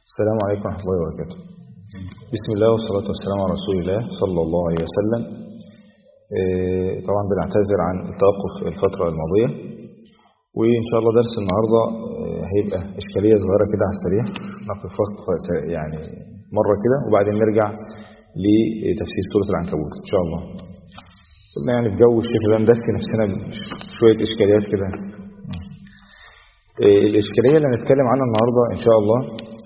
السلام عليكم ورحمة الله وبركاته. بسم الله والصلاة والسلام على رسول الله صلى الله عليه وسلم. طبعا بنعتذر عن التوقف الفترة الماضية، وإن شاء الله درس النهاردة هيبقى إشكالية صغيرة كده على السريع، نقف يعني مرة كده وبعدين نرجع لتفسير سورة العنكبوت إن شاء الله. قلنا يعني في جو الشيخ ده ندفي نفسنا بشوية إشكاليات كده. الإشكالية اللي هنتكلم عنها النهاردة إن شاء الله،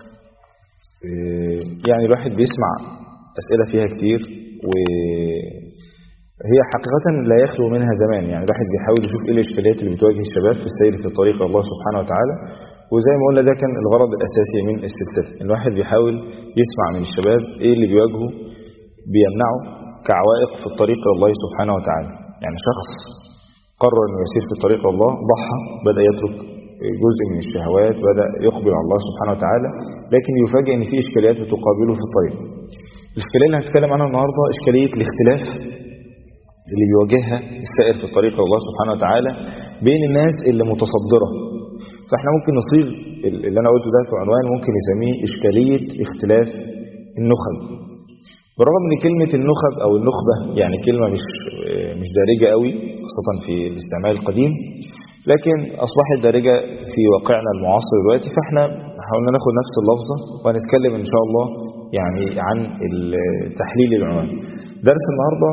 يعني الواحد بيسمع أسئلة فيها كتير، وهي حقيقة لا يخلو منها زمان. يعني الواحد بيحاول يشوف إيه الإشكاليات اللي بتواجه الشباب في السير في طريق الله سبحانه وتعالى، وزي ما قلنا ده كان الغرض الأساسي من السلسلة. الواحد بيحاول يسمع من الشباب إيه اللي بيواجهه بيمنعه كعوائق في الطريق الله سبحانه وتعالى. يعني شخص قرر أنه يسير في طريق الله، ضحى، بدأ يترك جزء من الشهوات، بدأ يقبل على الله سبحانه وتعالى، لكن يفاجئ ان في اشكاليات بتقابله في الطريق. الاشكاليه اللي هنتكلم عنها النهارده اشكاليه الاختلاف اللي بيواجهها السائر في الطريق الله سبحانه وتعالى بين الناس اللي متصدره. فاحنا ممكن نصيغ اللي انا قلته ده في عنوان ممكن نسميه اشكاليه اختلاف النخب. بالرغم من كلمه النخب او النخبه يعني كلمه مش دارجه قوي خاصه في الاستعمال القديم، لكن أصبحت دارجة في واقعنا المعاصر دلوقتي، فاحنا حاولنا ناخد نفس اللفظة وهنتكلم إن شاء الله يعني عن تحليل العنوان. درس النهاردة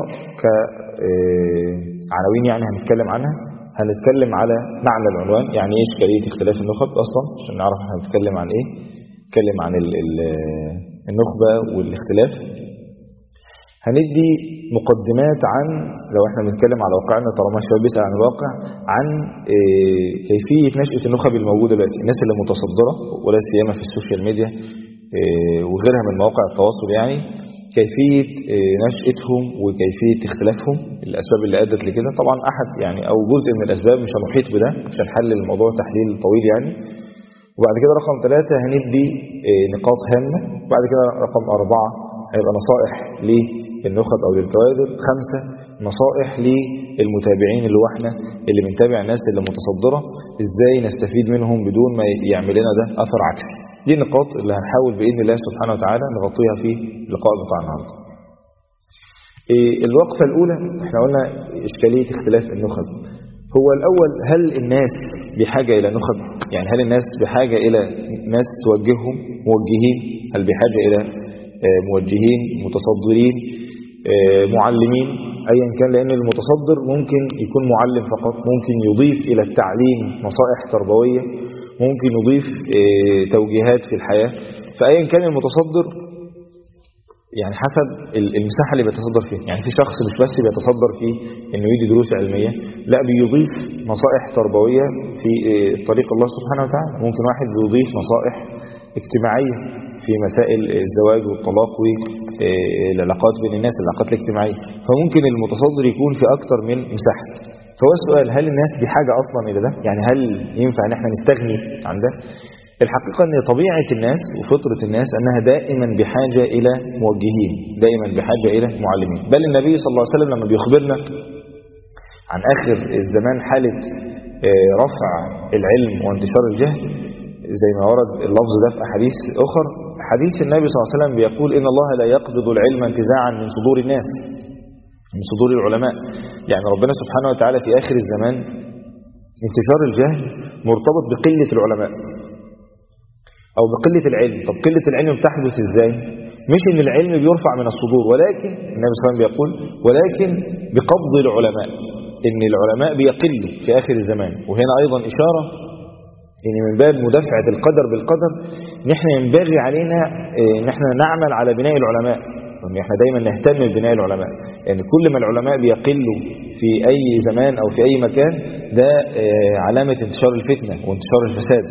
كعناوين يعني هنتكلم عنها. هنتكلم على معنى العنوان، يعني ايه إشكالية اختلاف النخب أصلا عشان نعرف احنا هنتكلم عن ايه. نتكلم عن النخبة والاختلاف. هندي مقدمات عن، لو احنا بنتكلم على واقعنا طالما الشباب بيسأل عن الواقع، عن كيفية نشأة النخب الموجودة دلوقتي، الناس اللي متصدرة ولا سيما في السوشيال ميديا وغيرها من مواقع التواصل، يعني كيفية نشأتهم وكيفية اختلافهم، الأسباب اللي أدت لكده. طبعا أحد يعني أو جزء من الأسباب، مش هنحيط بده مش هنحلل الموضوع تحليل طويل يعني. وبعد كده رقم 3 هندي نقاط هامة. وبعد كده رقم 4 هيبقى نصائح للنخب أو للكوادر. 5 نصائح للمتابعين اللي هو احنا اللي بنتابع الناس اللي متصدرة، ازاي نستفيد منهم بدون ما يعمل لنا ده أثر عكسي. دي النقاط اللي هنحاول بإذن الله سبحانه وتعالى نغطيها في اللقاء بتاع النهارده. الوقفة الأولى احنا قلنا إشكالية اختلاف النخب. هو الأول، هل الناس بحاجة إلى نخب؟ يعني هل الناس بحاجة إلى ناس توجههم موجهين؟ هل بحاجة إلى موجهين متصدرين معلمين ايا كان؟ لان المتصدر ممكن يكون معلم فقط، ممكن يضيف الى التعليم نصائح تربويه، ممكن يضيف توجيهات في الحياه. فايا كان المتصدر يعني حسب المساحه اللي بيتصدر فيها. يعني في شخص مش بس بيتصدر فيه انه يدي دروس علميه، لا بيضيف نصائح تربويه في طريق الله سبحانه وتعالى. ممكن واحد بيضيف نصائح اجتماعيه في مسائل الزواج والطلاق والعلاقات بين الناس، العلاقات الاجتماعية. فممكن المتصدر يكون في أكتر من مساحة. فهو السؤال، هل الناس بحاجة أصلا إلى ده؟ يعني هل ينفع أن احنا نستغني عن ده؟ الحقيقة أن طبيعة الناس وفطرة الناس أنها دائما بحاجة إلى موجهين، دائما بحاجة إلى معلمين. بل النبي صلى الله عليه وسلم لما بيخبرنا عن آخر الزمان حالة رفع العلم وانتشار الجهل، زي ما ورد اللفظ ده في أحاديث أخر. حديث النبي صلى الله عليه وسلم بيقول إن الله لا يقبض العلم انتزاعا من صدور الناس، من صدور العلماء. يعني ربنا سبحانه وتعالى في آخر الزمان انتشار الجهل مرتبط بقلة العلماء أو بقلة العلم. طب قلة العلم بتحدث إزاي؟ مش إن العلم بيرفع من الصدور، ولكن النبي صلى الله عليه وسلم بيقول ولكن بقبض العلماء، إن العلماء بيقلوا في آخر الزمان. وهنا أيضا إشارة يعني من باب مدافعة القدر بالقدر، ان احنا ينبغي علينا ان احنا نعمل على بناء العلماء، ان احنا دايما نهتم ببناء العلماء. يعني كل ما العلماء بيقلوا في اي زمان او في اي مكان، ده علامة انتشار الفتنة وانتشار الفساد.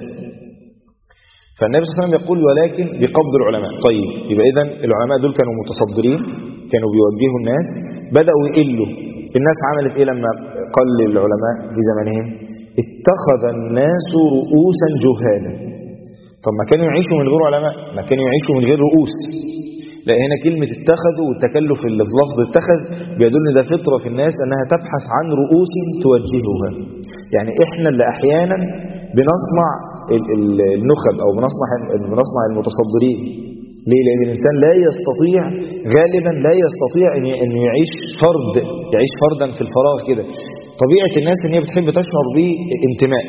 فالنبي صلى الله عليه وسلم يقول ولكن بقبض العلماء. طيب يبقى اذا العلماء دول كانوا متصدرين، كانوا بيوجهوا الناس، بدأوا يقلوا. الناس عملت ايه لما قل العلماء في زمانهم؟ اتخذ الناس رؤوسا جهالا. طب ما كانوا يعيشوا من غير علماء، ما كانوا يعيشوا من غير رؤوس. لا، هنا كلمة اتخذوا والتكلف اللي في لفظ اتخذ بيدل ده فطرة في الناس انها تبحث عن رؤوس توجهها. يعني احنا اللي احيانا بنصنع النخب أو بنصنع المتصدرين. ليه؟ لأن الإنسان لا يستطيع غالبا لا يستطيع أن يعيش فردا في الفراغ كده. طبيعة الناس ان هي بتحب تشعر بانتماء،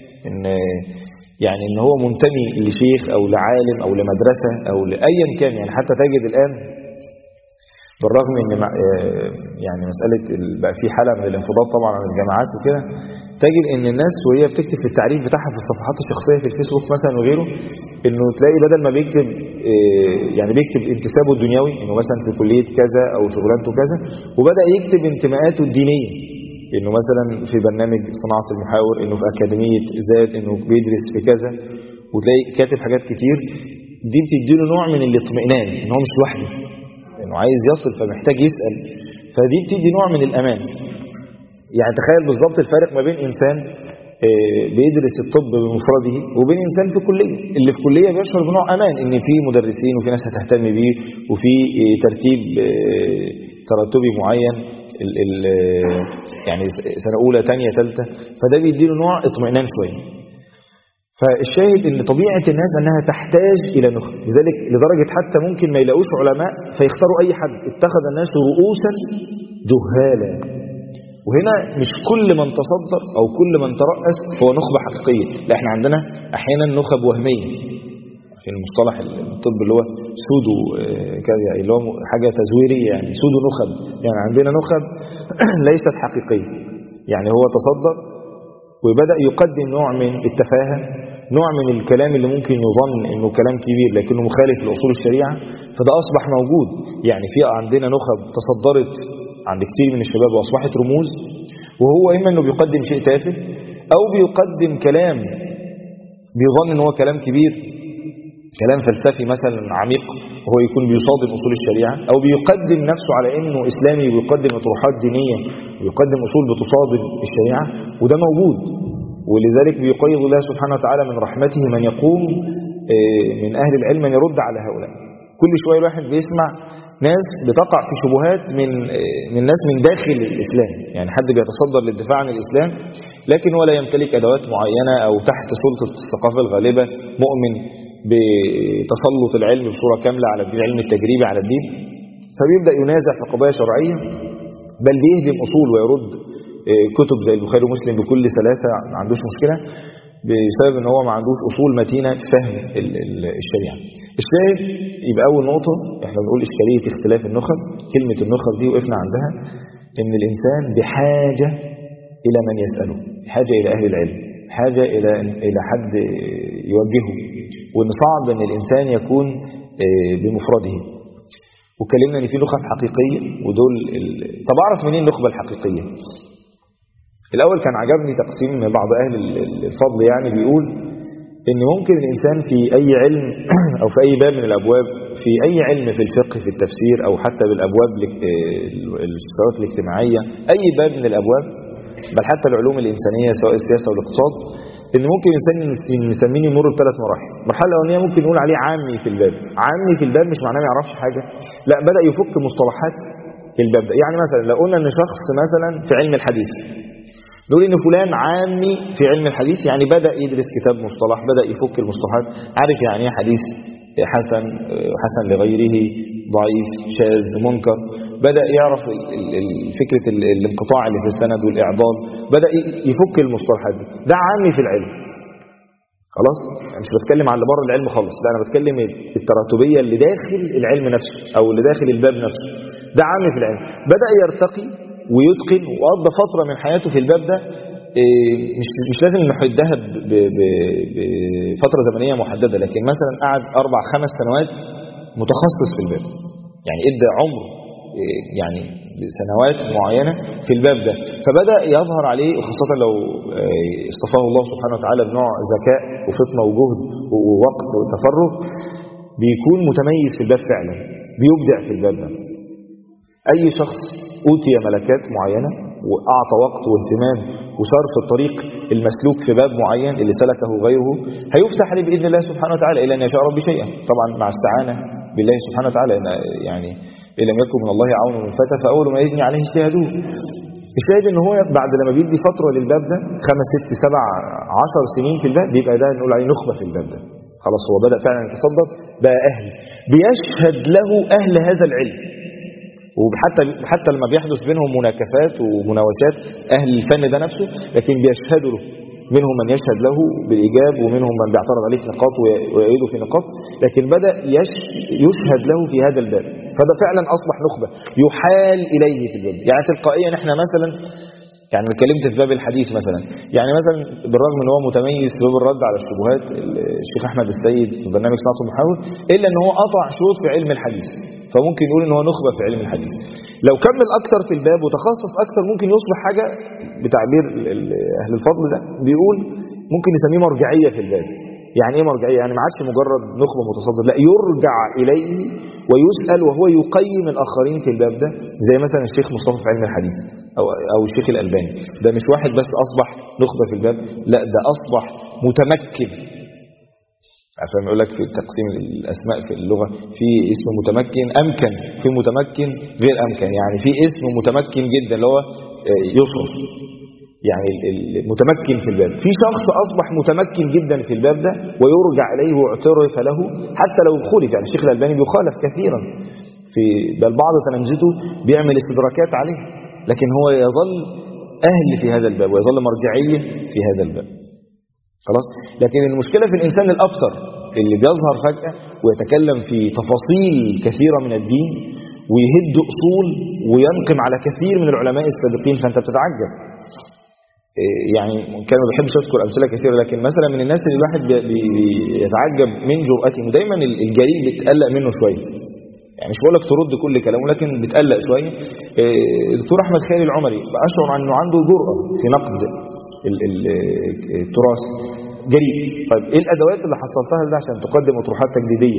ان هو منتمي لشيخ او لعالم او لمدرسة او لأيا كان. يعني حتى تجد الآن بالرغم ان يعني مسألة بقى في حالة من الانفضاض طبعا عن الجامعات وكده، تجد ان الناس وهي بتكتب في التعريف بتاعها في الصفحات الشخصية في الفيسبوك مثلا وغيره، انه تلاقي بدل ما بيكتب بيكتب انتسابه الدنيوي انه مثلا في كلية كذا او شغلانته كذا، وبدأ يكتب انتماءاته الدينية، انه مثلا في برنامج صناعة المحاور، انه في اكاديمية ذات، انه بيدرس في كذا، وتلاقي كاتب حاجات كتير. دي بتديله نوع من الاطمئنان ان هو مش لوحده، انه عايز يصل فمحتاج يسأل، فدي بتدي نوع من الامان. يعني تخيل بالظبط الفارق ما بين انسان بيدرس الطب بمفرده وبين انسان في كلية. اللي في كلية بيشعر بنوع امان ان في مدرسين وفي ناس هتهتم بيه وفي ترتيب ترتبي معين، يعني سنة أولى تانية ثالثة، فده بيديله نوع اطمئنان شوية. فالشاهد ان طبيعة الناس انها تحتاج الى نخب، لذلك لدرجة حتى ممكن ما يلاقوش علماء فيختاروا اي حد. اتخذ الناس رؤوسا جهالا. وهنا مش كل من تصدر او كل من ترأس هو نخبة حقيقية، لا، احنا عندنا احيانا نخب وهمية في المصطلح الطب اللي هو سودو كذا، اللي هو حاجة تزويرية، يعني سودو نخب. يعني عندنا نخب ليست حقيقية، يعني هو تصدر وبدأ يقدم نوع من التفاهة، نوع من الكلام اللي ممكن يظن انه كلام كبير لكنه مخالف لأصول الشريعة، فده أصبح موجود. يعني في عندنا نخب تصدرت عند كتير من الشباب وأصبحت رموز، وهو إما أنه بيقدم شيء تافه أو بيقدم كلام بيظن أنه هو كلام كبير، كلام فلسفي مثلا عميق، وهو يكون بيصادم أصول الشريعة، أو بيقدم نفسه على أنه إسلامي ويقدم اطروحات دينية ويقدم أصول بتصادم الشريعة، وده موجود. ولذلك بيقيض الله سبحانه وتعالى من رحمته من يقوم من أهل العلم من يرد على هؤلاء. كل شوية الواحد بيسمع ناس بتقع في شبهات من ناس من داخل الإسلام، يعني حد بيتصدر للدفاع عن الإسلام لكن هو لا يمتلك أدوات معينة أو تحت سلطة الثقافة الغالبة مؤمن بتسلط العلم بصورة كاملة على الدين، علم التجريبي على الدين، فبيبدأ ينازع في قضايا شرعية، بل بيهدم أصول ويرد كتب زي البخاري ومسلم بكل سلاسة، ما عندوش مشكلة بسبب ان هو ما عندوش أصول متينة في فهم الشريعة. الشاهد يبقى أول نقطة احنا بنقول إشكالية اختلاف النخب. كلمة النخب دي وقفنا عندها ان الإنسان بحاجة إلى من يسأله، بحاجة إلى أهل العلم، حاجة إلى حد يوجهه، وان صعب ان الانسان يكون بمفرده. وكلمنا ان في نخب حقيقيه ودول طب اعرف منين النخبه الحقيقيه؟ الاول كان عجبني تقسيم بعض اهل الفضل، يعني بيقول ان ممكن الانسان في اي علم او في اي باب من الابواب، في اي علم في الفقه في التفسير او حتى بالابواب الشرائط الاجتماعيه، اي باب من الابواب، بل حتى العلوم الانسانيه سواء السياسه او الاقتصاد، ان ممكن الانسان نسميه يمر بثلاث مراحل. المرحله الاولانيه ممكن نقول عليه عامي في الباب. عامي في الباب مش معناه ما يعرفش حاجه، لا، بدا يفك مصطلحات الباب ده. يعني مثلا لو قلنا ان شخص مثلا في علم الحديث، نقول ان فلان عامي في علم الحديث، يعني بدا يدرس كتاب مصطلح، بدا يفك المصطلحات، عارف يعني ايه حديث حسن لغيره، ضعيف، شاذ، منكر، بدأ يعرف فكرة الانقطاع اللي في السند والإعضال، بدأ يفك المصطلحات دي. ده عامي في العلم. خلاص، مش بتكلم على اللي بره العلم خالص، لا، أنا بتكلم التراتبية اللي داخل العلم نفسه أو اللي داخل الباب نفسه، ده عامي في العلم. بدأ يرتقي ويتقن وقضى فترة من حياته في الباب ده، مش لازم نحدها بفترة زمنية محددة، لكن مثلا قعد 4-5 سنوات متخصص في الباب، يعني ادى عمر يعني سنوات معينة في الباب ده، فبدأ يظهر عليه، وخاصة لو اصطفاه الله سبحانه وتعالى بنوع ذكاء وفطنة وجهد ووقت وتفرغ، بيكون متميز في الباب فعلا، بيبدع في الباب ده. أي شخص أوتي ملكات معينة وأعطى وقت واهتمام وصار في الطريق المسلوك في باب معين اللي سلكه غيره، هيفتح عليه بإذن الله سبحانه وتعالى إلى أن يشاء ربي شيئا، طبعا مع استعانة بالله سبحانه وتعالى. يعني إن لم يكن من الله عون من فتى فأول ما يجني عليه اجتهاده. الشاهد ان هو بعد لما بيدي فترة للباب ده 5 6 7 10 سنين في الباب، بيبقى ده نقول عليه نخبة في الباب ده. خلاص هو بدأ فعلا يتصدر، بقى أهل بيشهد له أهل هذا العلم. وحتى لما بيحدث بينهم مناكفات ومناوشات أهل الفن ده نفسه، لكن بيشهدوا له، منهم من يشهد له بالإيجاب ومنهم من بيعترض عليه في نقاط ويعيده في نقاط، لكن بدأ يشهد له في هذا الباب. فده فعلا أصبح نخبة يحال إليه في الباب. يعني تلقائيا احنا مثلا، يعني اتكلمت في باب الحديث مثلا، يعني مثلا بالرغم ان هو متميز في باب الرد على الشبهات الشيخ احمد السيد في برنامج صناعة المحاور، الا ان هو قطع شوط في علم الحديث، فممكن نقول ان هو نخبة في علم الحديث. لو كمل اكتر في الباب وتخصص اكتر ممكن يصبح حاجة بتعبير اهل الفضل ده بيقول ممكن نسميه مرجعية في الباب. يعني ايه مرجعية؟ يعني ما عادش مجرد نخبة متصدر، لا يرجع اليه ويسأل وهو يقيم الاخرين في الباب ده، زي مثلا الشيخ مصطفى في علم الحديث او الشيخ الألباني. ده مش واحد بس اصبح نخبة في الباب، لا ده اصبح متمكن. عشان يقول لك في تقسيم الاسماء في اللغة في اسم متمكن امكن، في متمكن غير امكن. يعني في اسم متمكن جدا اللي هو يصرف، يعني المتمكن في الباب. في شخص أصبح متمكن جدا في الباب ده ويرجع إليه واعترف له حتى لو خلف. يعني الشيخ الألباني بيخالف كثيرا في بل بعض تلامذته بيعمل استدراكات عليه، لكن هو يظل أهل في هذا الباب ويظل مرجعية في هذا الباب. خلاص. لكن المشكلة في الإنسان الأبتر اللي بيظهر فجأة ويتكلم في تفاصيل كثيرة من الدين ويهد أصول وينقم على كثير من العلماء السابقين، فأنت بتتعجب. يعني كان ما بحبش اذكر امثله كثيره، لكن مثلا من الناس اللي الواحد بيتعجب من جرأتهم ودايما الجريء بتقلق منه شويه. يعني مش بقول لك ترد كل كلامه، لكن بتقلق شويه. الدكتور احمد خالد العمري اشعر انه عنده جرأه في نقد التراث، جريء. طيب ايه الادوات اللي حصلتها ده عشان تقدم اطروحات تجديديه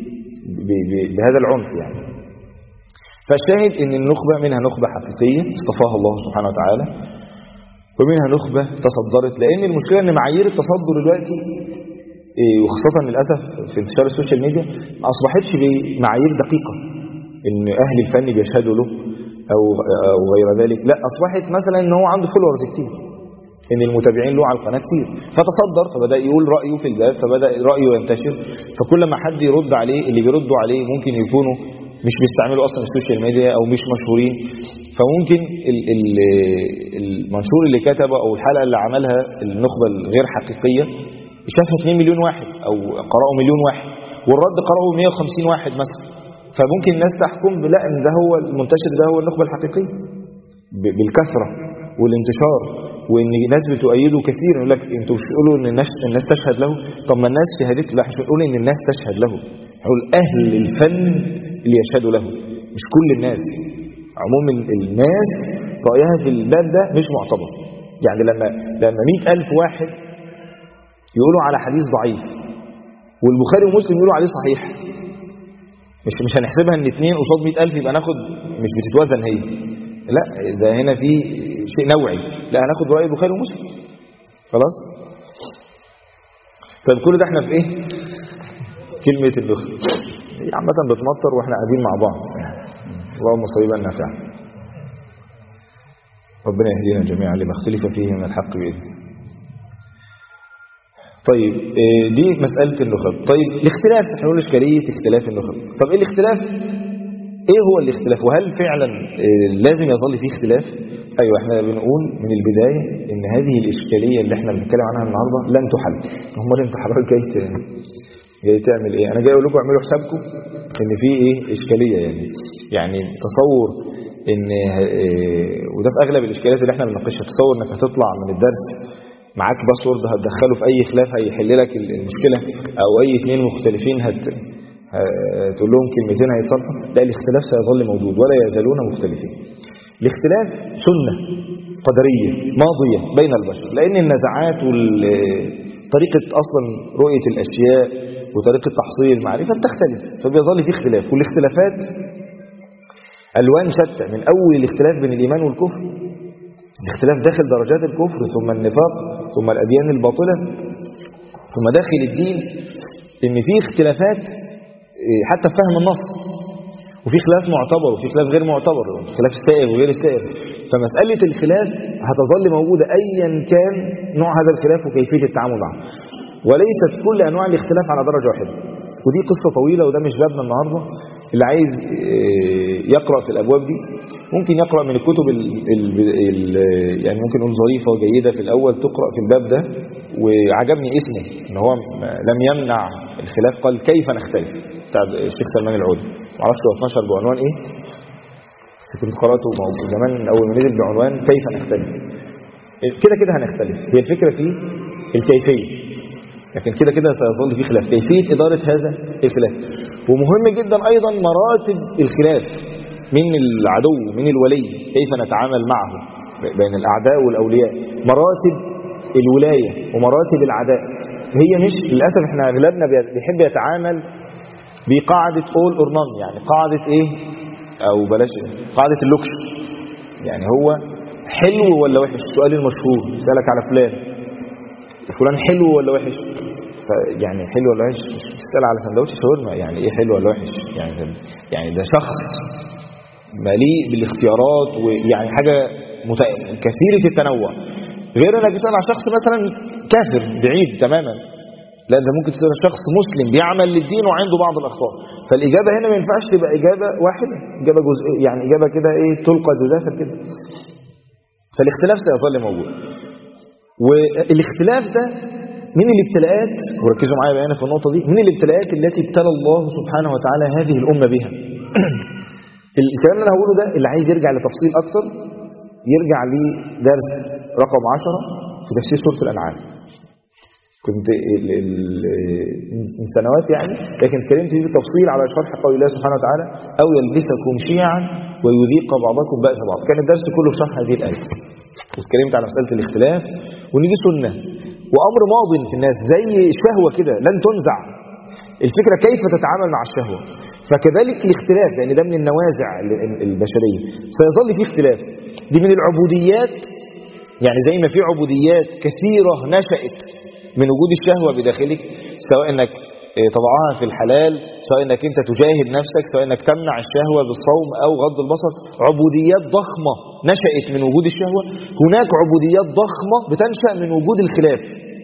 بهذا العنف؟ يعني فالشاهد ان النخبه منها نخبه حقيقيه اصطفاها الله سبحانه وتعالى، ومنها نخبة تصدرت. لأن المشكلة أن معايير التصدر دلوقتي وخاصة للأسف في انتشار السوشيال ميديا ما أصبحتش بمعايير دقيقة أن أهل الفن بيشهدوا له أو غير ذلك. لا، أصبحت مثلا أنه هو عنده فولورز كتير، أن المتابعين له على القناة كتير، فتصدر فبدأ يقول رأيه في الباب، فبدأ رأيه ينتشر. فكل ما حد يرد عليه اللي بيردوا عليه ممكن يكونوا مش بيستعملوا أصلا السوشيال ميديا أو مش مشهورين، فممكن المنشور اللي كتبه أو الحلقة اللي عملها النخبة الغير حقيقية شافها 2 مليون واحد أو قرأوا 1 مليون واحد، والرد قرأوا 150 واحد مثلا. فممكن الناس تحكم لا ان ده هو المنتشر، ده هو النخبة الحقيقية بالكثرة والانتشار، وان الناس بتؤيده كثير. يقول لك انتوا مش بتقولوا ان الناس تشهد له؟ طب ما الناس شهدت له. مش بنقول ان الناس تشهد له، نقول اهل الفن اللي يشهدوا له، مش كل الناس. عموم الناس رأيها في الباب ده مش معتبر. يعني لما 100,000 واحد يقولوا على حديث ضعيف والبخاري ومسلم يقولوا عليه صحيح، مش هنحسبها ان 2 قصاد 100,000 يبقى ناخد، مش بتتوازن هي. لا، ده هنا في شيء نوعي، لا هناخد رأي البخاري ومسلم. خلاص. طيب كل ده احنا في ايه؟ كلمة الدخل عامة بتمطر واحنا قاعدين مع بعض. اللهم صيبا نافعا. ربنا يهدينا جميعا لما اختلف فيه من الحق بإذنه. طيب دي مسألة النخب. طيب الاختلاف، احنا نقول اشكالية اختلاف النخب. طب ايه الاختلاف؟ ايه هو الاختلاف؟ وهل فعلا لازم يظل فيه اختلاف؟ ايوه، احنا بنقول من البداية ان هذه الاشكالية اللي احنا بنتكلم عنها النهاردة لن تحل. امال انت حضرتك جاي تعمل ايه؟ انا جاي اقول لكم اعملوا حسابكم ان في ايه اشكالية. يعني تصور ان وده في اغلب الاشكاليات اللي احنا بنناقشها، تصور انك هتطلع من الدرس معاك باسورد هتدخله في اي خلاف هيحل لك المشكلة، او اي 2 مختلفين تقول لهم كلمتين هيتصالحوا. لا، الاختلاف سيظل موجود ولا يزالون مختلفين. الاختلاف سنة قدرية ماضية بين البشر، لأن النزعات وطريقة أصلا رؤية الأشياء وطريقة تحصيل المعرفة بتختلف، فبيظل في اختلاف. والاختلافات ألوان شتى، من أول الاختلاف بين الإيمان والكفر، الاختلاف داخل درجات الكفر، ثم النفاق، ثم الأديان الباطلة، ثم داخل الدين، إن في اختلافات حتى في فهم النص. وفي خلاف معتبر وفي خلاف غير معتبر، خلاف السائغ وغير السائغ. فمسألة الخلاف هتظل موجودة أيا كان نوع هذا الخلاف وكيفية التعامل معه، وليست كل أنواع الاختلاف على درجة واحدة. ودي قصة طويلة وده مش بابنا النهاردة. اللي عايز يقرأ في الأبواب دي ممكن يقرأ من الكتب يعني ممكن نقول ظريفة وجيدة في الأول تقرأ في الباب ده. وعجبني اسمه ان هو لم يمنع الخلاف، قال كيف نختلف، بتاع الشيخ سلمان العودي. معرفش هو 12 بعنوان ايه، بس كنت قرأته زمان اول ما نزل بعنوان كيف نختلف. كده كده هنختلف، هي الفكرة في الكيفية، لكن كده كده سيظل في خلاف، كيفية إدارة هذا الخلاف. ومهم جدا أيضا مراتب الخلاف، من العدو من الولي، كيف نتعامل معه بين الأعداء والأولياء، مراتب الولاية ومراتب العداء. هي مش للأسف احنا أغلبنا بيحب يتعامل بقاعدة all or none، يعني قاعدة ايه او بلاش قاعدة اللوكش، يعني هو حلو ولا وحش. السؤال المشهور يسألك على فلان حلو ولا وحش، يعني حلو ولا وحش، مش تسأل على سندوتش شاورما يعني ايه حلو ولا وحش، يعني ده شخص مليء بالاختيارات ويعني حاجة كثيرة التنوع، غير انك تسأل على شخص مثلا كافر بعيد تماما. لا، ده ممكن تسأل شخص مسلم بيعمل للدين وعنده بعض الأخطاء. فالإجابة هنا ما ينفعش تبقى إجابة واحدة، إجابة جزئية، يعني إجابة كده ايه تلقى جزافا كده. فالاختلاف سيظل موجود. والاختلاف ده من الابتلاءات، وركزوا معايا بقى في النقطة دي، من الابتلاءات التي ابتلى الله سبحانه وتعالى هذه الأمة بها. الكلام اللي انا هقوله ده اللي عايز يرجع لتفصيل أكتر يرجع لدرس رقم 10 في تفسير سورة الأنعام. كنت من سنوات يعني، لكن اتكلمت فيه بالتفصيل على شرح قول الله سبحانه وتعالى أو يلبسكم شيعا ويذيق بعضكم بأس بعض. كان الدرس كله في شرح هذه الآية، واتكلمت على مسألة الاختلاف، وان دي سنة وأمر ماض في الناس زي الشهوة كده لن تنزع. الفكرة كيف تتعامل مع الشهوة. فكذلك الاختلاف، لأن ده من النوازع البشرية، سيظل فيه اختلاف. دي من العبوديات، يعني زي ما في عبوديات كثيرة نشأت من وجود الشهوة بداخلك، سواء انك تضعها في الحلال، سواء انك انت تجاهد نفسك، سواء انك تمنع الشهوة بالصوم او غض البصر. عبوديات ضخمة نشأت من وجود الشهوة. هناك عبوديات ضخمة بتنشأ من وجود الخلاف.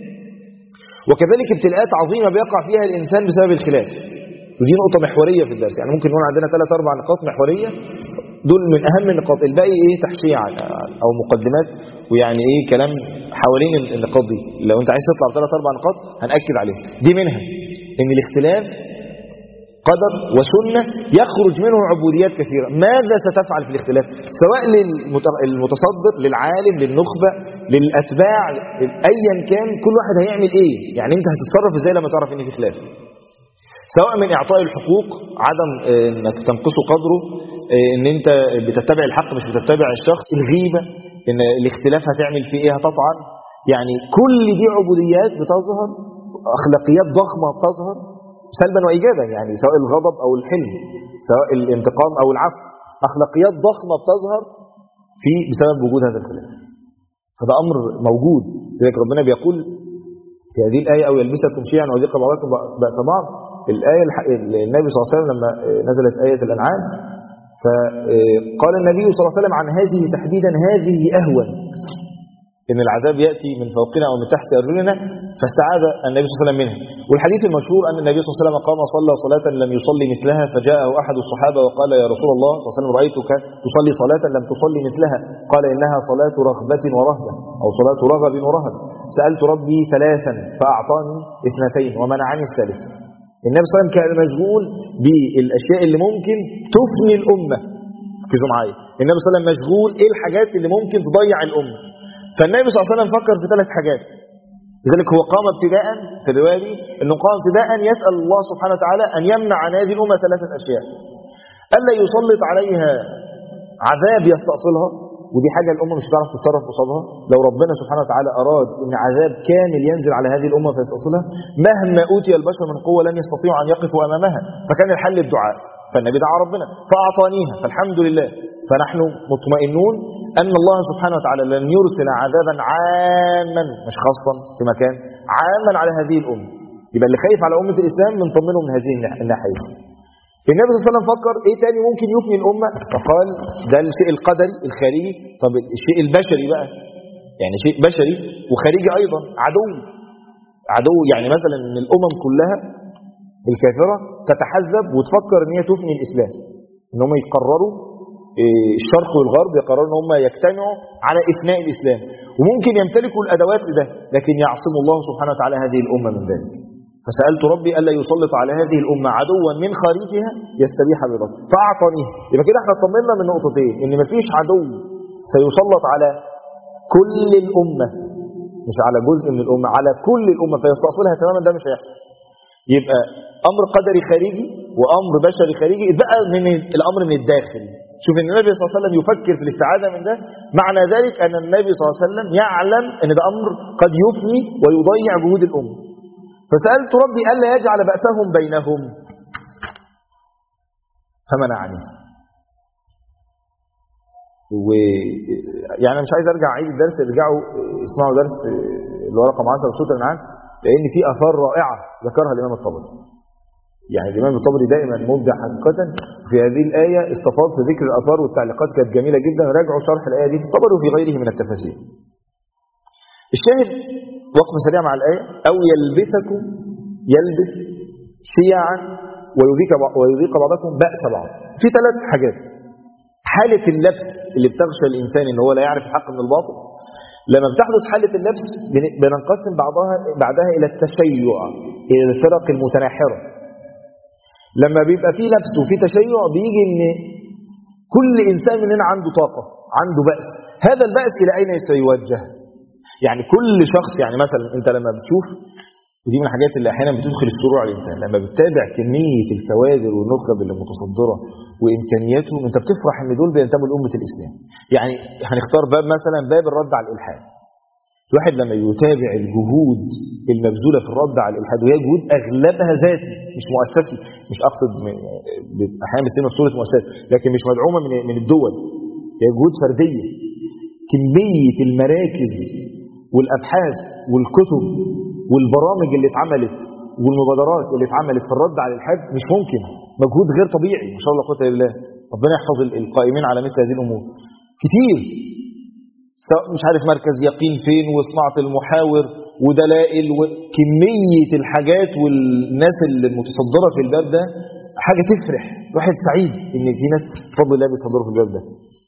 وكذلك ابتلاءات عظيمة بيقع فيها الإنسان بسبب الخلاف. ودي نقطة محورية في الدرس، يعني ممكن نقول عندنا 3-4 نقاط محورية، دول من أهم النقاط. الباقي إيه تحشية أو مقدمات، ويعني إيه كلام حوالين النقاط دي. لو أنت عايز تطلع ب3-4 نقاط هنأكد عليها. دي منها إن الاختلاف قدر وسنة يخرج منه عبوديات كثيرة. ماذا ستفعل في الاختلاف؟ سواء للمتصدر، للعالم، للنخبة، للأتباع، أيا كان، كل واحد هيعمل إيه. يعني أنت هتتصرف إزاي لما تعرف إن في خلاف، سواء من إعطاء الحقوق، عدم إنك تنقصه قدره، إن أنت بتتبع الحق مش بتتبع الشخص، الغيبة، إن الاختلاف هتعمل فيه إيه، هتطعن. يعني كل دي عبوديات بتظهر، أخلاقيات ضخمة بتظهر سلبا وإيجابا، يعني سواء الغضب أو الحلم، سواء الانتقام أو العفو، أخلاقيات ضخمة بتظهر بسبب وجود هذا الخلاف. فده أمر موجود. لذلك ربنا بيقول في هذه الآية أو يلبسكم شيعا ويذيق بعضكم بأس بعض. الآية النبي صلى الله عليه وسلم لما نزلت آية الأنعام، فقال النبي صلى الله عليه وسلم عن هذه تحديدا هذه أهون، إن العذاب يأتي من فوقنا أو من تحت أرجلنا، فاستعاذ النبي صلى الله عليه وسلم منها. والحديث المشهور أن النبي صلى الله عليه وسلم قام صلى صلاة لم يصلي مثلها، فجاءه أحد الصحابة وقال يا رسول الله صلى الله عليه وسلم رأيتك تصلي صلاة لم تصلي مثلها، قال إنها صلاة رغبة ورهبة أو صلاة رغب ورهب، سألت ربي 3 فأعطاني 2 ومنعني 3. النبي صلى الله عليه وسلم كان مشغول بالأشياء اللي ممكن تفني الأمة. ركزوا معايا، النبي صلى الله عليه وسلم مشغول إيه الحاجات اللي ممكن تضيع الأمة. فالنبي صلى الله عليه وسلم فكر في 3 حاجات. لذلك هو قام ابتداء في الرواية دي، انه قام ابتداء يسأل الله سبحانه وتعالى ان يمنع عن هذه الأمة 3 أشياء: ألا يسلط عليها عذاب يستأصلها، ودي حاجة الأمة مش هتعرف تتصرف قصادها. لو ربنا سبحانه وتعالى أراد ان عذاب كامل ينزل على هذه الأمة فيستأصلها، مهما أوتي البشر من قوة لن يستطيعوا أن يقفوا أمامها. فكان الحل الدعاء، فالنبي دعا ربنا فأعطانيها، فالحمد لله. فنحن مطمئنون أن الله سبحانه وتعالى لن يرسل عذابا عاما، مش خاصا في مكان، عاما على هذه الأمة. يبقى اللي خايف على أمة الإسلام بنطمنه من هذه الناحية. النبي صلى الله عليه وسلم فكر ايه تاني ممكن يفني الامه، فقال ده الشيء القدري الخارجي. طب الشيء البشري بقى، يعني شيء بشري وخارجي ايضا، عدو يعني مثلا ان الامم كلها الكافره تتحزب وتفكر ان هي تفني الاسلام، ان هم يقرروا الشرق والغرب يقرروا ان هم يجتمعوا على افناء الاسلام، وممكن يمتلكوا الادوات لده، لكن يعصم الله سبحانه وتعالى هذه الامه من ذلك. فسالت ربي الا يسلط على هذه الامه عدوا من خارجها يستبيح ببطن فاعطانيه. يبقى كده احنا اطمنا من نقطتين، ان مفيش عدو سيسلط على كل الامه، مش على جزء من الامه، على كل الامه فيستأصلها تماما، ده مش هيحصل. يبقى امر قدري خارجي وامر بشري خارجي، اتبقى من الامر من الداخل. شوف ان النبي صلى الله عليه وسلم يفكر في الاستعاذه من ده، معنى ذلك ان النبي صلى الله عليه وسلم يعلم ان ده امر قد يفني ويضيع جهود الامه. فسالت ربي الا يجعل باسهم بينهم فمنعني. يعني مش عايز ارجع اعيد الدرس، ارجعوا اسمعوا درس اللي هو رقم 10 سوره الانعام، لان في اثار رائعه ذكرها الامام الطبري. يعني الامام الطبري دائما مبدع حقيقه في هذه الايه، استفاض في ذكر الاثار والتعليقات كانت جميله جدا. راجعوا شرح الايه دي في الطبري وفي غيره من التفاسير. الشاهد وقف سريع مع الايه، او يلبسكم، يلبس شيعا ويذيق بعضكم باس بعض. في ثلاث حاجات. حاله اللبس اللي بتغشى الانسان ان هو لا يعرف الحق من الباطل، لما بتحدث حاله اللبس بننقسم بعدها الى التشيع، الى الفرق المتناحره. لما بيبقى فيه لبس وفيه تشيع، بيجي ان كل انسان مننا عنده طاقه، عنده بأس. هذا البأس الى اين سيوجه؟ يعني كل شخص، يعني مثلا انت لما بتشوف، ودي من الحاجات اللي احيانا بتدخل السرور على الانسان، لما بتتابع كميه الكوادر والنخب اللي متصدره وامكانياتهم، انت بتفرح ان دول بينتموا لامه الاسلام. يعني هنختار باب مثلا، باب الرد على الالحاد. الواحد لما يتابع الجهود المبذوله في الرد على الالحاد، وهي جهود اغلبها ذاتي مش مؤسسي، مش اقصد احيانا بتتم في صوره مؤسسات، لكن مش مدعومه من الدول، هي جهود فرديه. كميه المراكز والابحاث والكتب والبرامج اللي اتعملت والمبادرات اللي اتعملت في الرد على الالحاد مش ممكن، مجهود غير طبيعي، ما شاء الله قوه الا بالله. ربنا يحفظ القائمين على مثل هذه الامور. كتير، مش عارف مركز يقين فين، وصناعه المحاور ودلائل، وكميه الحاجات والناس المتصدره في الباب ده حاجه تفرح. الواحد سعيد ان في ناس بفضل الله بيتصدروا في الباب ده.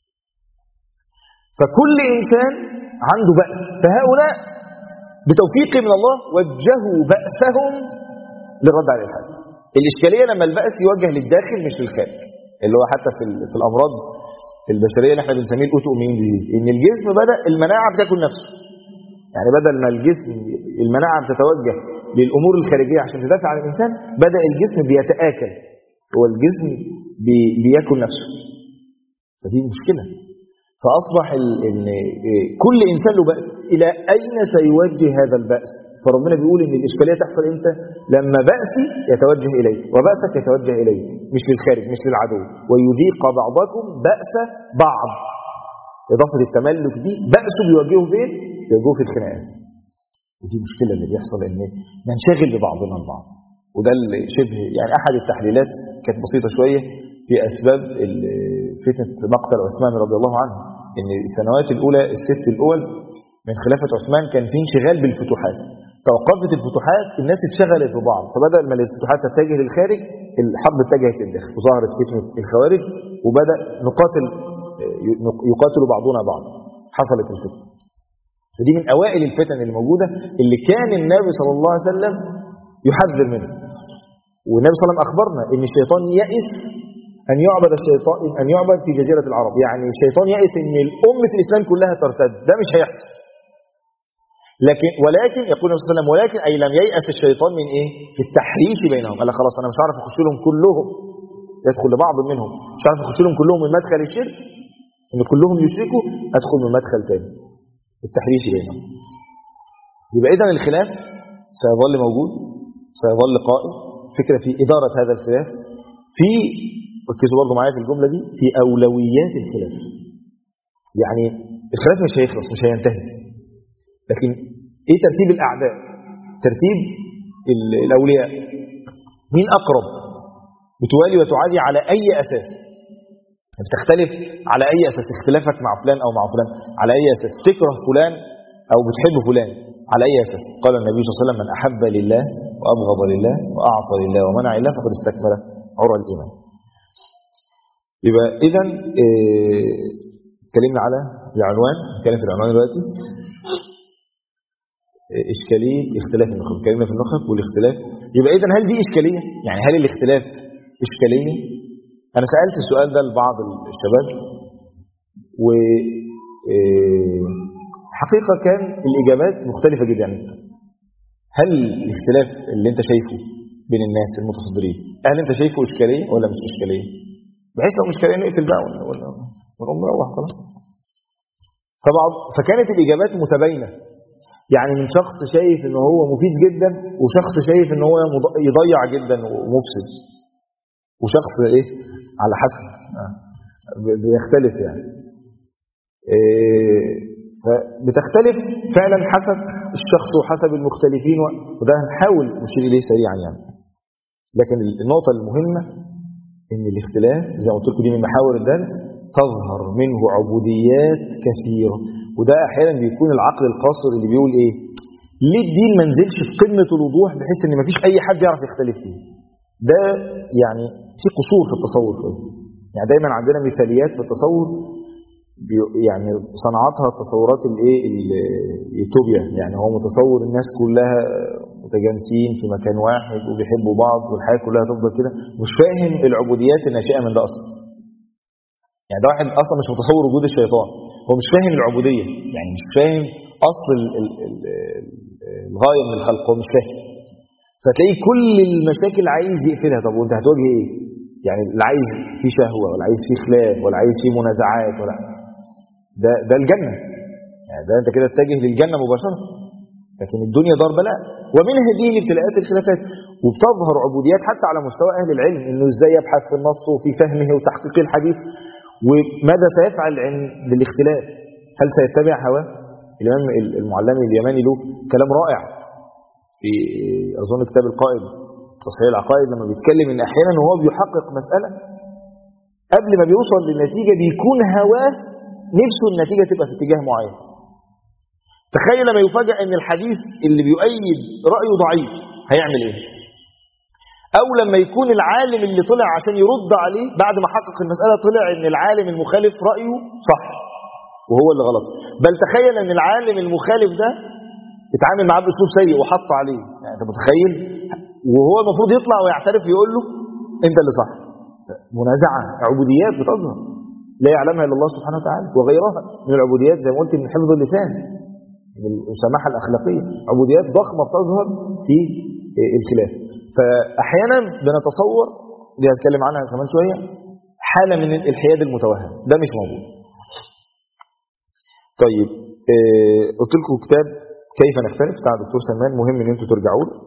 فكل انسان عنده بأس، فهؤلاء بتوفيق من الله وجهوا بأسهم للرد على الإلحاد. الإشكالية لما البأس يوجه للداخل مش للخارج، اللي هو حتى في الأمراض البشرية اللي احنا بنسميه الأوتو إميون ديزيز، إن الجسم بدأ المناعة بتاكل نفسه. يعني بدل ما الجسم المناعة بتتوجه للأمور الخارجية عشان تدافع عن الإنسان، بدأ الجسم بيتآكل، هو الجسم بياكل نفسه. فدي مشكلة. فأصبح إن كل إنسان له بأس. إلى أين سيوجه هذا البأس؟ فربنا بيقول إن الإشكالية تحصل إمتى؟ لما بأسي يتوجه إليك وبأسك يتوجه إليك، مش للخارج، مش للعدو. ويذيق بعضكم بأس بعض. إضافة التملك دي، بأسه بيوجهه فين؟ بيوجهه في الخناقات. ودي مشكلة اللي بيحصل، إن ننشغل ببعضنا البعض. وده اللي شبه يعني أحد التحليلات كانت بسيطة شوية في أسباب فتنة مقتل عثمان رضي الله عنه. إن السنوات الأولى، الست الأول من خلافة عثمان، كان في انشغال بالفتوحات. توقفت الفتوحات، الناس اتشغلت ببعض، فبدل ما الفتوحات تتجه للخارج، الحرب اتجهت للداخل، وظهرت فتنة الخوارج، وبدأ يقاتل بعضنا بعض. حصلت الفتنة. فدي من أوائل الفتن الموجودة اللي كان النبي صلى الله عليه وسلم يحذر منه. والنبي صلى الله عليه وسلم أخبرنا إن الشيطان يئس أن يعبد الشيطان، أن يعبد في جزيرة العرب. يعني الشيطان يئس إن الأمة الإسلام كلها ترتد، ده مش هيحصل. ولكن يقول النبي صلى الله عليه وسلم ولكن أي لم ييأس الشيطان من إيه؟ في التحريش بينهم. قال خلاص أنا مش هعرف أخش لهم كلهم، يدخل لبعض منهم، مش هعرف أخش لهم كلهم من مدخل الشرك، إن كلهم يشركوا، أدخل من مدخل تاني، التحريش بينهم. يبقى إذن الخلاف سيظل موجود، سيظل قائم. فكرة في إدارة هذا الخلاف، في ركزوا برضو معايا في الجملة دي، في أولويات الخلاف. يعني الخلاف مش هيخلص، مش هينتهي، لكن ايه ترتيب الأعداء، ترتيب الأولياء، مين أقرب، بتوالي وتعادي على أي أساس؟ بتختلف على أي أساس؟ اختلافك مع فلان أو مع فلان على أي أساس؟ تكره فلان أو بتحب فلان على أي أساس؟ قال النبي صلى الله عليه وسلم: من أحب لله وأبغض لله وأعطى لله ومنع لله فقد استكمل عرى الإيمان. يبقى إذن اتكلمنا على العنوان، نتكلم في العنوان دلوقتي، إشكالية اختلاف النخب. اتكلمنا في النخب والاختلاف. يبقى إذن هل دي إشكالية؟ يعني هل الاختلاف إشكالية؟ أنا سألت السؤال ده لبعض الشباب، وحقيقة كان الإجابات مختلفة جدا. هل الاختلاف اللي أنت شايفه بين الناس المتصدرين، هل أنت شايفه إشكالية ولا مش إشكالية؟ بحيث لو إشكالية نقفل بقى ونقوم نروح خلاص. فكانت الإجابات متباينة، يعني من شخص شايف إنه هو مفيد جدا، وشخص شايف إنه هو يضيع جدا ومفسد، وشخص إيه على حسب بيختلف يعني. فبتختلف فعلا حسب الشخص وحسب المختلفين، وده هنحاول نشير إليه سريعا يعني. لكن النقطة المهمة إن الاختلاف زي ما قلت لكم دي من محاور الدرس، تظهر منه عبوديات كثيرة. وده أحيانا بيكون العقل القاصر اللي بيقول إيه؟ ليه الدين ما نزلش في قمة الوضوح بحيث إن مفيش أي حد يعرف يختلف فيه؟ ده يعني في قصور في التصور شوية. يعني دايما عندنا مثاليات في التصور يعني صنعتها التصورات الايه اليوتوبيا، يعني هو متصور الناس كلها متجانسين في مكان واحد وبيحبوا بعض والحياة كلها تفضل كده، مش فاهم العبوديات الناشئة من ده أصلا. يعني ده واحد أصلا مش متصور وجود الشيطان، هو مش فاهم العبودية، يعني مش فاهم أصل الغاية من الخلق، هو مش فاهم. فتلاقيه كل المشاكل عايز يقفلها. طب وانت هتواجه ايه؟ يعني اللي عايز فيه شهوة ولا عايز فيه خلاف ولا عايز فيه منازعات ولا ده الجنة، يعني ده انت كده تتجه للجنة مباشرة. لكن الدنيا دار بلاء، ومنها دي الابتلاءات الخلافات. وبتظهر عبوديات حتى على مستوى أهل العلم، انه ازاي يبحث في النص وفي فهمه وتحقيق الحديث، وماذا سيفعل عند الاختلاف. هل سيتبع هواه؟ الإمام المعلمي اليماني له كلام رائع في أظن كتاب القائد تصحيح العقائد، لما بيتكلم ان احيانا وهو بيحقق مسألة قبل ما بيوصل للنتيجة بيكون هواه نفسه النتيجة تبقى في اتجاه معين. تخيل لما يفاجأ ان الحديث اللي بيؤيد رأيه ضعيف هيعمل ايه؟ او لما يكون العالم اللي طلع عشان يرد عليه بعد ما حقق المسألة طلع ان العالم المخالف رأيه صح وهو اللي غلط. بل تخيل ان العالم المخالف ده اتعامل معاه باسلوب سيء وحط عليه، يعني انت متخيل؟ وهو المفروض يطلع ويعترف يقول له انت اللي صح. منازعة، عبوديات بتظهر لا يعلمها الا الله سبحانه وتعالى، وغيرها من العبوديات زي ما قلت من حفظ اللسان، من المسامحة الأخلاقية، عبوديات ضخمة بتظهر في الخلاف. فأحيانا بنتصور، دي هتكلم عنها كمان شوية، حالة من الحياد المتوهم، ده مش موجود. طيب قلت لكم كتاب كيف نختلف بتاع دكتور سلمان، مهم ان انتوا ترجعوا له.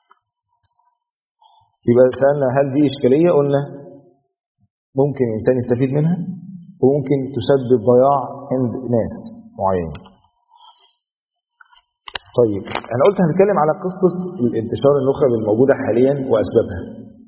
يبقى سألنا هل دي إشكالية؟ قلنا ممكن الإنسان يستفيد منها وممكن تسبب ضياع عند ناس معينة. طيب أنا قلت هنتكلم على قصة الانتشار النخب الموجودة حاليا وأسبابها.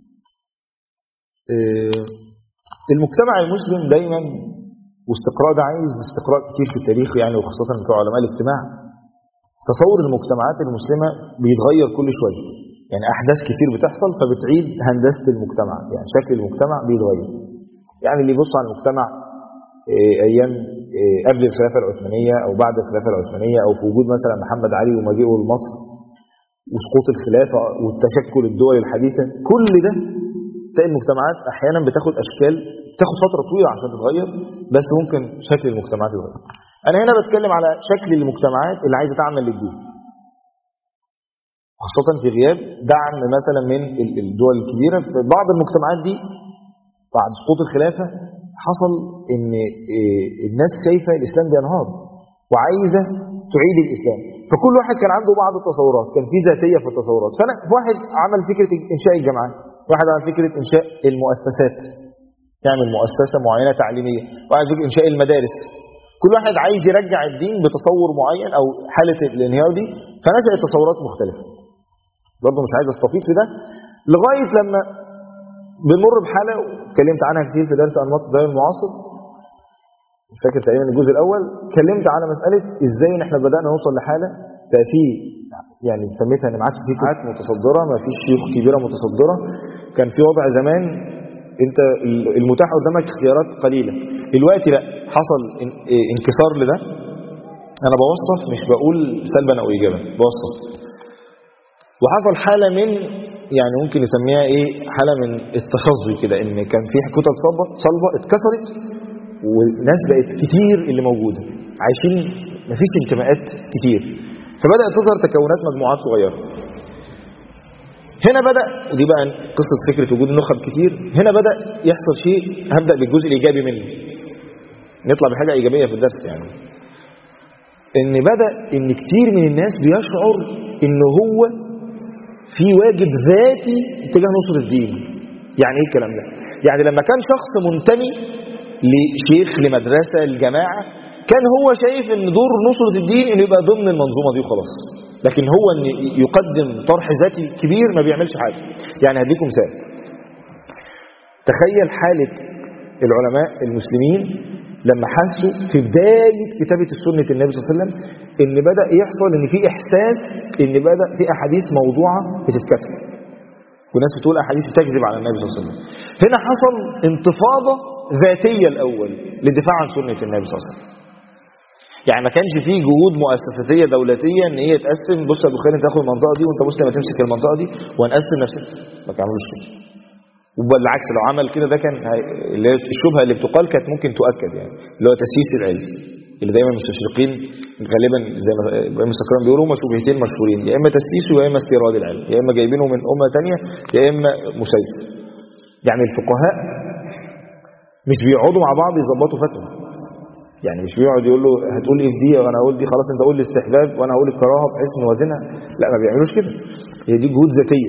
المجتمع المسلم دايما، واستقراء ده عايز استقراء كتير في التاريخ يعني، وخاصة كعلماء الاجتماع، تصور المجتمعات المسلمة بيتغير كل شوية، يعني أحداث كتير بتحصل فبتعيد هندسة المجتمع، يعني شكل المجتمع بيتغير. يعني اللي يبص على المجتمع أيام قبل الخلافة العثمانية أو بعد الخلافة العثمانية، أو في وجود مثلا محمد علي ومجيئه لمصر وسقوط الخلافة والتشكل الدول الحديثة، كل ده تلاقي المجتمعات أحيانا بتاخد أشكال، بتاخد فترة طويلة عشان تتغير، بس ممكن شكل المجتمعات يتغير. أنا هنا بتكلم على شكل المجتمعات اللي عايزة تعمل للدين، خاصة في غياب دعم مثلا من الدول الكبيرة. في بعض المجتمعات دي بعد سقوط الخلافة حصل ان الناس شايفة الإسلام بينهار وعايزة تعيد الإسلام، فكل واحد كان عنده بعض التصورات، كان في ذاتية في التصورات. فأنا واحد عمل فكرة إنشاء الجامعات، واحد عمل فكرة إنشاء المؤسسات، يعمل مؤسسة معينة تعليمية، واحد فكرة إنشاء المدارس. كل واحد عايز يرجع الدين بتصور معين أو حالة الانهيار دي، فنشأت تصورات مختلفة. برضه مش عايز استفيد في ده، لغاية لما بنمر بحالة اتكلمت عنها كتير في درس أنماط التدين المعاصر، مش فاكر تقريبا الجزء الأول، اتكلمت على مسألة ازاي ان احنا بدأنا نوصل لحالة بقى في يعني سميتها ان ما عادش في فئات متصدرة، ما فيش شيوخ كبيرة متصدرة. كان في وضع زمان انت المتاح قدامك اختيارات قليلة، دلوقتي لا، حصل انكسار لده. انا بوصف مش بقول سلبا او ايجابا، بوصف. وحصل حالة من يعني ممكن نسميها ايه، حالة من التشظي كده، ان كان في كتب صلبة اتكسرت والناس بقت كتير اللي موجودة عايشين مفيش انتماءات كتير، فبدأت تظهر تكونات مجموعات صغيرة. هنا بدأ، ودي بقى قصة فكرة وجود النخب كتير، هنا بدأ يحصل شيء. هبدأ بالجزء الإيجابي منه، نطلع بحاجة إيجابية في الدرس. يعني ان بدأ ان كتير من الناس بيشعر ان هو في واجب ذاتي تجاه نصرة الدين. يعني ايه الكلام ده؟ يعني لما كان شخص منتمي لشيخ لمدرسة لجماعة، كان هو شايف ان دور نصرة الدين انه يبقى ضمن المنظومة دي وخلاص، لكن هو ان يقدم طرح ذاتي كبير ما بيعملش حاجة. يعني هديكم مثال. تخيل حالة العلماء المسلمين لما حسوا في بداية كتابة السنة النبي صلى الله عليه وسلم ان بدأ يحصل ان في احساس ان بدأ في احاديث موضوعة بتتكتب، والناس بتقول احاديث بتكذب على النبي صلى الله عليه وسلم. هنا حصل انتفاضة ذاتية الاول للدفاع عن سنة النبي صلى الله عليه وسلم. يعني ما كانش فيه جهود مؤسساتية دولتية ان هي تقسم، بص يا ابو خالد انت تاخد المنطقة دي وانت مسلم تمسك المنطقة دي ونقسم نفسنا. ما كانوش كده، وبالعكس لو عمل كده ده كان الشبهه اللي بتقال كانت ممكن تؤكد، يعني اللي هو تسييس العلم، اللي دايما المستشرقين غالبا زي ما ابراهيم السكران بيقولوا هم شبهتين مشهورين، يا اما تسييسه يا اما استيراد العلم، يا اما جايبينه من امه ثانيه يا اما مسيس. يعني الفقهاء مش بيقعدوا مع بعض يظبطوا فتوى، يعني مش بيقعد يقول له هتقول ايه في دي وانا هقول دي، خلاص انت قول لي استحباب وانا هقول الكراهه بحيث نوازنها. لا، ما بيعملوش كده، هي دي جهود ذاتيه.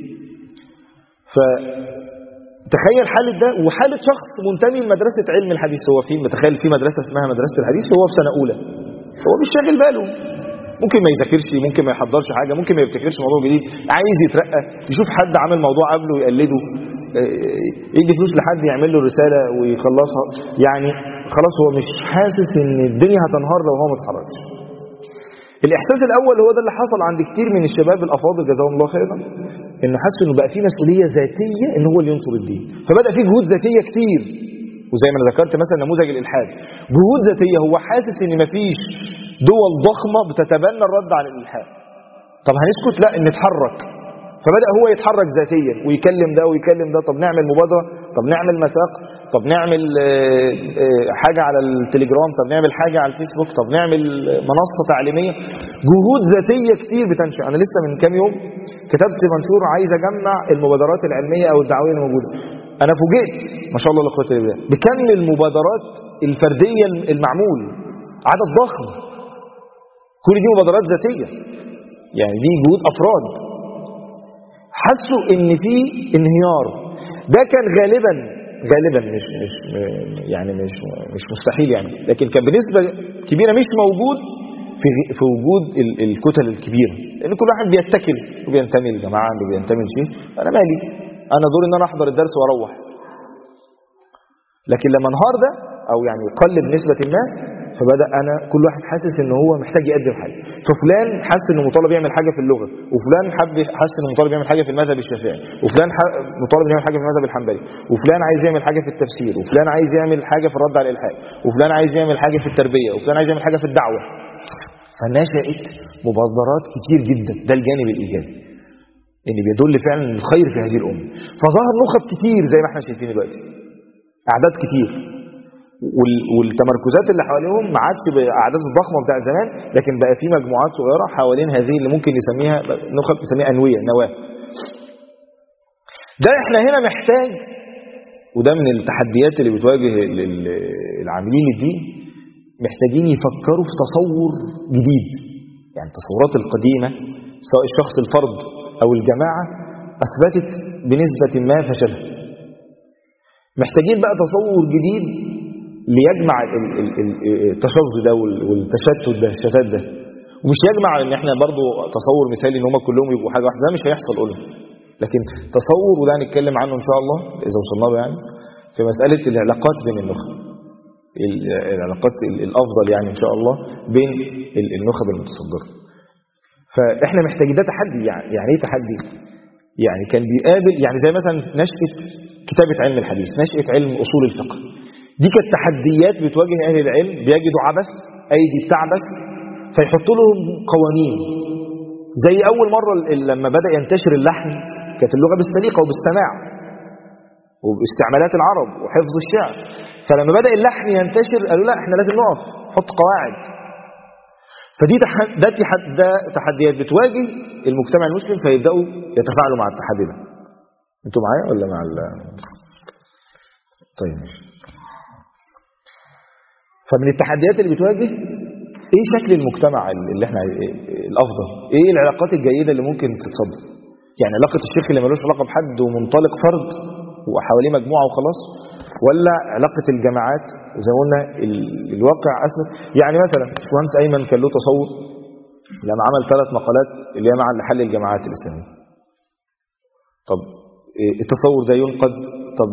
تخيل حالة ده وحالة شخص منتمي لمدرسة علم الحديث. هو في متخيل في مدرسة اسمها مدرسة الحديث، هو في سنة أولى، هو مش شاغل باله، ممكن ما يذاكرش، ممكن ما يحضرش حاجة، ممكن ما يبتكرش موضوع جديد، عايز يترقى، يشوف حد عمل موضوع قبله يقلده، يدي فلوس لحد يعمل له رسالة ويخلصها. يعني خلاص هو مش حاسس ان الدنيا هتنهار لو هو ما اتحركش. الإحساس الأول هو ده اللي حصل عند كتير من الشباب الأفاضل جزاهم الله خيرا، إنه حس إنه بقى فيه مسؤولية ذاتية إن هو اللي ينصر الدين، فبدأ فيه جهود ذاتية كتير. وزي ما أنا ذكرت مثلا نموذج الإلحاد، جهود ذاتية، هو حاسس إن مفيش دول ضخمة بتتبنى الرد على الإلحاد. طب هنسكت؟ لا، نتحرك. فبدأ هو يتحرك ذاتيا ويكلم ده ويكلم ده، طب نعمل مبادرة، طب نعمل مساق، طب نعمل حاجة على التليجرام، طب نعمل حاجة على الفيسبوك، طب نعمل منصة تعليمية. جهود ذاتية كتير بتنشأ. أنا لسه من كام يوم كتبت منشور عايز أجمع المبادرات العلمية أو الدعوية اللي موجودة. أنا فوجئت ما شاء الله لا قوة إلا بالله بكم المبادرات الفردية المعمول، عدد ضخم. كل دي مبادرات ذاتية، يعني دي جهود أفراد حسوا ان في انهيار. ده كان غالبا مش مستحيل يعني، لكن كان بنسبة كبيرة مش موجود في وجود الكتل الكبيرة، لان كل واحد بيتكل وبينتمي لجماعة وبينتمي لشيء. انا مالي، انا دوري ان انا احضر الدرس واروح. لكن لما انهار ده او يعني قل بنسبة ما، فبدأ أنا كل واحد حاسس إن هو محتاج يقدم حاجة. ففلان حاسس إنه مطالب يعمل حاجة في اللغة، وفلان حاسس إنه مطالب يعمل حاجة في المذهب الشافعي، وفلان مطالب يعمل حاجة في المذهب الحنبلي، وفلان عايز يعمل حاجة في التفسير، وفلان عايز يعمل حاجة في الرد على الإلحاد، وفلان عايز يعمل حاجة في التربية، وفلان عايز يعمل حاجة في الدعوة. فنشأت مبادرات كتير جدا. ده الجانب الإيجابي اللي بيدل فعلا الخير في هذه الأمة. فظهر نخب كتير زي ما احنا شايفين دلوقتي، أعداد كتير، والتمركزات اللي حواليهم ما عادش باعداد الضخمه بتاع زمان، لكن بقى في مجموعات صغيره حوالين هذه اللي ممكن نسميها نخب، نسميها انويه، نواه. ده احنا هنا محتاج، وده من التحديات اللي بتواجه العاملين للدين، محتاجين يفكروا في تصور جديد. يعني التصورات القديمه سواء الشخص الفرد او الجماعه اثبتت بنسبه ما فشلها. محتاجين بقى تصور جديد ليجمع التشظي ده والتشتت ده، الشتات ده. ومش يجمع ان احنا برضو تصور مثالي ان هم كلهم يبقوا حاجه واحده، ده مش هيحصل. قولهم لكن تصور، وده هنتكلم عنه إن شاء الله إذا وصلنا له يعني، في مسألة العلاقات بين النخب، العلاقات الأفضل يعني إن شاء الله بين النخب المتصدرة. فإحنا محتاجين ده تحدي. يعني إيه تحدي؟ يعني كان بيقابل يعني زي مثلا نشأة كتابة علم الحديث، نشأة علم أصول الفقه، دي كانت تحديات بتواجه أهل العلم، بيجدوا عبث، أيدي بتعبث، فيحطوا لهم قوانين. زي أول مرة لما بدأ ينتشر اللحن، كانت اللغة بالسليقة وبالسماع وباستعمالات العرب وحفظ الشعر، فلما بدأ اللحن ينتشر قالوا لا احنا لازم نقف نحط قواعد. فدي ده تحديات بتواجه المجتمع المسلم، فيبدأوا يتفاعلوا مع التحدي ده. انتوا معايا ولا مع طيب ماشي. فمن التحديات اللي بتواجه ايه شكل المجتمع اللي احنا الافضل، ايه العلاقات الجيدة اللي ممكن تتصدر. يعني علاقة الشيخ اللي ملوش علاقة بحد ومنطلق فرد وحواليه مجموعة وخلاص، ولا علاقة الجماعات وزي ما قلنا الواقع أسمى. يعني مثلا باشمهندس أيمن كان له تصور لما عمل 3 مقالات اللي هي مع لحل الجماعات الإسلامية. طب التصور ده ينقد، طب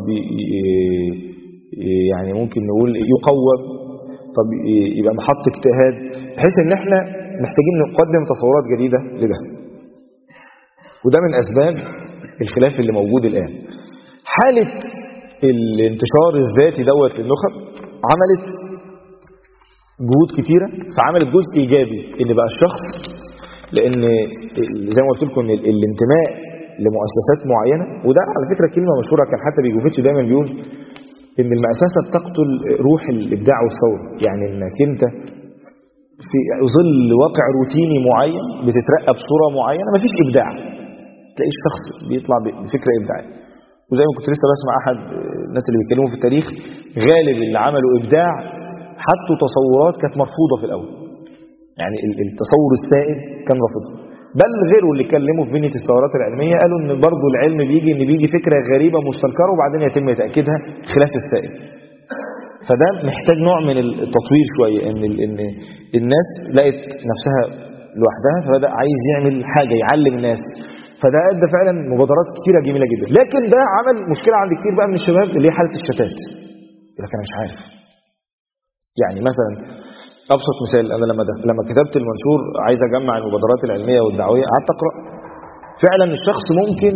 يعني ممكن نقول يقوم، طب يبقى محط اجتهاد، بحيث ان احنا محتاجين نقدم تصورات جديدة لده. وده من أسباب الخلاف اللي موجود الآن. حالة الانتشار الذاتي دوت للنخب عملت جهود كتيرة، فعملت جزء إيجابي إن بقى الشخص، لأن زي ما قلت لكم إن الانتماء لمؤسسات معينة، وده على فكرة كلمة مشهورة كان حتى بيجوفيتش دايما بيقول إن المؤسسة بتقتل روح الإبداع والثورة. يعني إنك أنت في ظل واقع روتيني معين بتترقى بصورة معينة مفيش إبداع، تلاقي الشخص بيطلع بفكرة إبداعية. وزي ما كنت لسه بسمع أحد الناس اللي بيتكلموا في التاريخ، غالب اللي عملوا إبداع حطوا تصورات كانت مرفوضة في الأول، يعني التصور السائد كان رافضها. بل غيره اللي اتكلموا في بنية الثورات العلمية قالوا إن برضو العلم بيجي فكرة غريبة مستنكرة وبعدين يتم تأكيدها خلاف السائد. فده محتاج نوع من التطوير شوية، إن الناس لقت نفسها لوحدها، فبدأ عايز يعمل حاجة يعلم الناس، فده أدى فعلا مبادرات كتيرة جميلة جدا. لكن ده عمل مشكلة عند كتير بقى من الشباب، اللي هي حالة الشتات. لكن أنا مش عارف. يعني مثلا أبسط مثال، أنا لما كتبت المنشور عايز أجمع المبادرات العلمية والدعوية، قعدت أقرأ. فعلا الشخص ممكن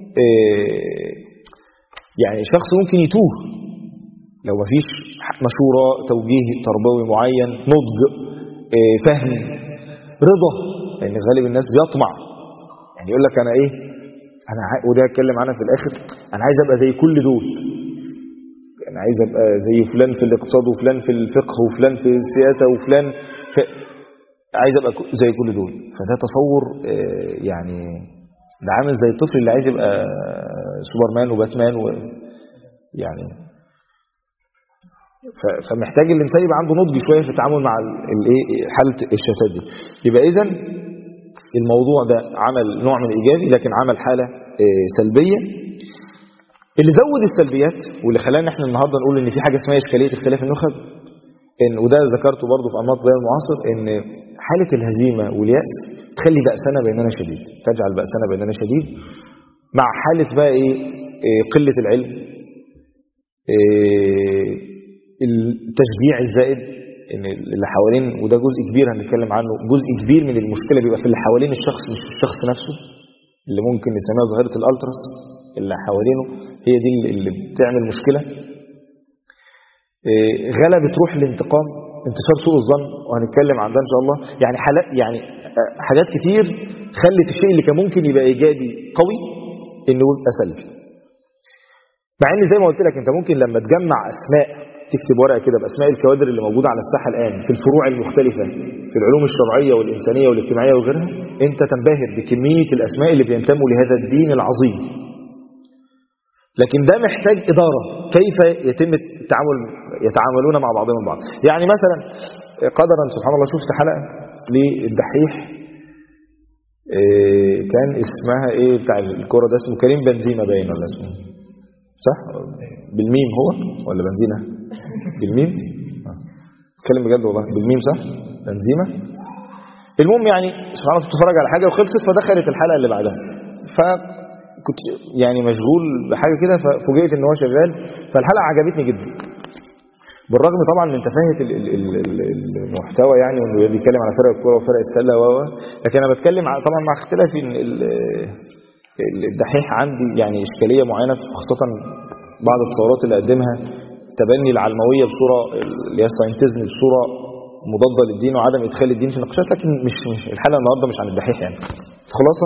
يتوه لو مفيش مشورة، توجيه تربوي معين، نضج، فهم، رضا. لأن غالب الناس بيطمع، يعني يقول لك أنا إيه، وده أتكلم عنها في الآخر، أنا عايز أبقى زي كل دول، أنا عايز أبقى زي فلان في الاقتصاد وفلان في الفقه وفلان في السياسة وفلان عايز أبقى زي كل دول. فده تصور يعني ده عامل زي الطفل اللي عايز يبقى سوبرمان وباتمان يعني فمحتاج الإنسان يبقى عنده نضج شوية في التعامل مع حالة الشتات دي. يبقى إذن الموضوع ده عمل نوع من الإيجابي، لكن عمل حالة سلبية. اللي زود السلبيات واللي خلانا احنا النهارده نقول ان في حاجه اسمها اشكاليه اختلاف النخب، وده ذكرته برضه في انماط غير المعاصر، ان حاله الهزيمه والياس تخلي بأسنا بيننا شديد، تجعل بأسنا بيننا شديد، مع حاله بقى قله العلم، التشجيع الزائد، ان اللي حوالين، وده جزء كبير هنتكلم عنه، جزء كبير من المشكله بيبقى في اللي حوالين الشخص مش الشخص نفسه، اللي ممكن نسميها ظاهره الالتراس، اللي حوالينه هي دي اللي بتعمل مشكله. غلبت روح الانتقام، انتشار سوء الظن، وهنتكلم عن ده ان شاء الله. يعني حاجات كتير خلت الشيء اللي كان ممكن يبقى ايجابي قوي انه يبقى سلبي. مع ان زي ما قلت لك، انت ممكن لما تجمع اسماء، تكتب ورقه كده باسماء الكوادر اللي موجوده على الساحه الان في الفروع المختلفه في العلوم الشرعيه والانسانيه والاجتماعيه وغيرها، انت تنبهر بكميه الاسماء اللي بينتموا لهذا الدين العظيم. لكن ده محتاج اداره، كيف يتم يتعاملون مع بعضهم البعض. يعني مثلا قدرا سبحان الله شفت حلقه للدحيح، كان اسمها ايه بتاع الكوره ده، اسمه كريم بنزيما باين ولا اسمه صح بالميم هو ولا بنزينه بالميم؟ اتكلم بجد والله، بالميم صح، بنزيما. المهم يعني سبحان الله بتتفرج على حاجه وخلصت، فدخلت الحلقه اللي بعدها، كنت يعني مشغول بحاجة كده ففوجئت ان هو شغال، فالحلقة عجبتني جدا، بالرغم طبعا من تفاهة المحتوى يعني، وانه بيتكلم على فرق الكوره وفرق السله لكن انا بتكلم طبعا مع اختلاف ان الدحيح عندي يعني اشكاليه معينه، خاصه بعض التصورات اللي قدمها تبني العلمويه بصوره اللي هي الساينتزم بصوره مضاده للدين وعدم ادخال الدين في النقاشات، لكن مش الحلقه النهارده مش عن الدحيح يعني. خلاصه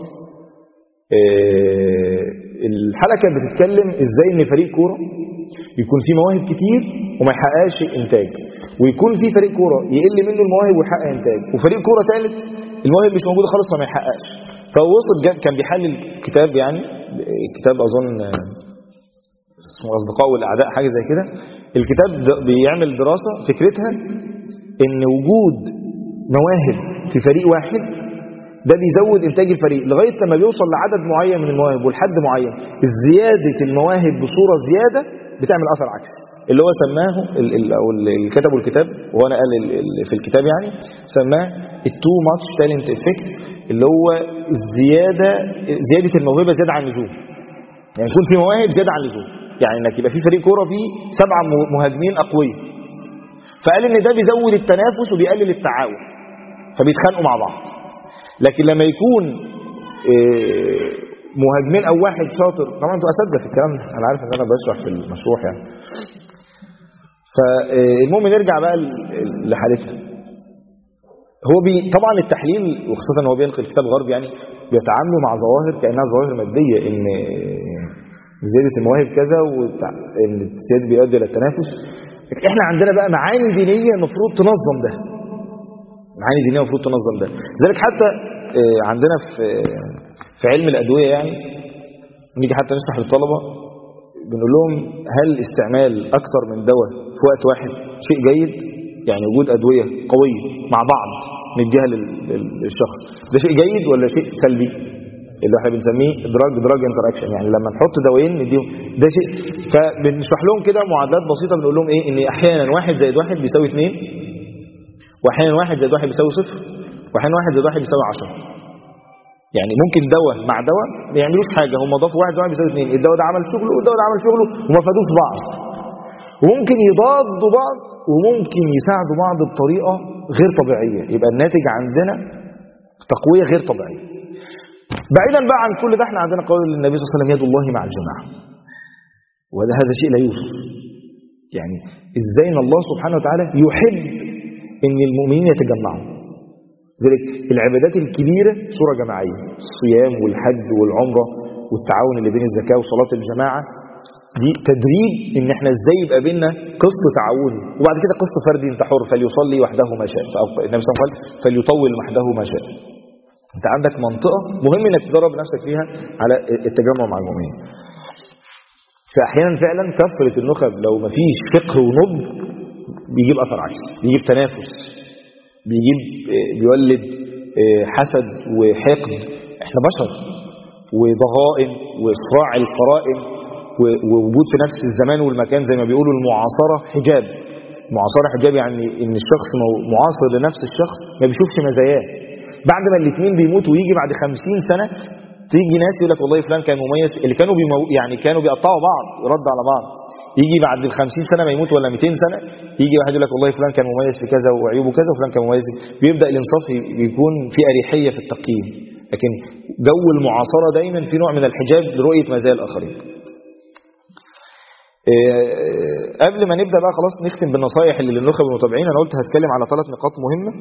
الحلقه كانت بتتكلم ازاي ان فريق كوره يكون فيه مواهب كتير وما يحققش انتاج، ويكون فيه فريق كوره يقل منه المواهب ويحقق انتاج، وفريق كوره ثالث المواهب مش موجوده خالص فما يحققش. فوصل كان بيحلل الكتاب، يعني الكتاب اظن اسمه اصدقاء والاعداء حاجه زي كده. الكتاب بيعمل دراسه فكرتها ان وجود مواهب في فريق واحد ده بيزود انتاج الفريق لغايه لما بيوصل لعدد معين من المواهب ولحد معين، زياده المواهب بصوره زياده بتعمل اثر عكسي، اللي هو سماه او اللي كتبوا الكتاب وانا قال في الكتاب يعني سماه التو ماتش تالنت افكت، اللي هو زياده الموهبه زياده عن اللزوم. يعني يكون في مواهب زياده عن اللزوم، يعني انك يبقى في فريق كوره فيه 7 مهاجمين اقوياء، فقال ان ده بيزود التنافس وبيقلل التعاون فبيتخانقوا مع بعض. لكن لما يكون مهاجمين او واحد شاطر، طبعا انتوا اساتذه في الكلام ده، انا عارف ان انا بشرح في المشروع يعني. فالمهم نرجع بقى لحالتنا. هو طبعا التحليل، وخاصه ان هو بينقل كتاب غربي يعني، بيتعاملوا مع ظواهر كانها ظواهر ماديه، ان زياده المواهب كذا وان الزياده بيؤدي الى التنافس. احنا عندنا بقى معاني دينيه المفروض تنظم ده، معاني دينيه المفروض تنظم ده. لذلك حتى عندنا في علم الادويه يعني نيجي حتى نشرح للطلبه بنقول لهم هل استعمال اكتر من دواء في وقت واحد شيء جيد؟ يعني وجود ادويه قويه مع بعض نديها للشخص ده شيء جيد ولا شيء سلبي؟ اللي احنا بنسميه دراج انتر اكشن، يعني لما نحط دوايين نديهم ده شيء. فبنشرح لهم كده معادلات بسيطه، بنقول لهم ايه؟ ان احيانا 1 زائد 1 بيساوي 2، واحيانا 1 زائد 1 بيساوي 0، واحيانا 1 زائد 1 بيساوي 10. يعني ممكن دواء مع دواء ما يعملوش حاجه، هم ضافوا 1 زائد 1 بيساوي 2، الدواء ده عمل شغله والدواء ده عمل شغله وما فادوش بعض، وممكن يضادوا بعض وممكن يساعدوا بعض بطريقه غير طبيعيه، يبقى الناتج عندنا تقويه غير طبيعيه. بعيدا بقى عن كل ده، احنا عندنا قول النبي صلى الله عليه وسلم يد الله مع الجماعه، وهذا شيء لا يوصف. يعني ازاي ان الله سبحانه وتعالى يحب ان المؤمنين يتجمعوا. ذلك العبادات الكبيره صوره جماعيه، الصيام والحج والعمره والتعاون اللي بين الزكاه وصلاه الجماعه، دي تدريب ان احنا ازاي يبقى بيننا قسط تعاوني، وبعد كده قسط فردي، انت حر فليصلي وحده ما شاء، النبي صلى الله عليه وسلم قال فليطول وحده ما شاء. انت عندك منطقه مهم انك تدرب نفسك فيها على التجمع مع المؤمنين. فاحيانا فعلا كثره النخب لو ما فيش فقه ونضج بيجيب اثر عكسي، بيجيب تنافس، بيولد حسد وحقد. احنا بشر، وضغائن وصراع القرائن ووجود في نفس الزمان والمكان، زي ما بيقولوا المعاصره حجاب. معاصره حجاب يعني ان الشخص معاصر لنفس الشخص ما بيشوفش مزاياه. بعد ما الاثنين بيموتوا ويجي بعد 50 سنه تيجي ناس يقول لك والله فلان كان مميز، اللي كانوا يعني كانوا بيقطعوا بعض يرد على بعض، يجي بعد ال 50 سنه ما يموت ولا 200 سنه يجي واحد يقول لك والله فلان كان مميز في كذا وعيوبه كذا وفلان كان مميز. بيبدا الانصاف بيكون في اريحيه في التقييم، لكن جو المعاصره دايما في نوع من الحجاب لرؤيه مزايا الاخرين. قبل ما نبدا بقى خلاص نختم بالنصائح اللي للنخب المتابعين، انا قلت هتكلم على 3 نقاط مهمه.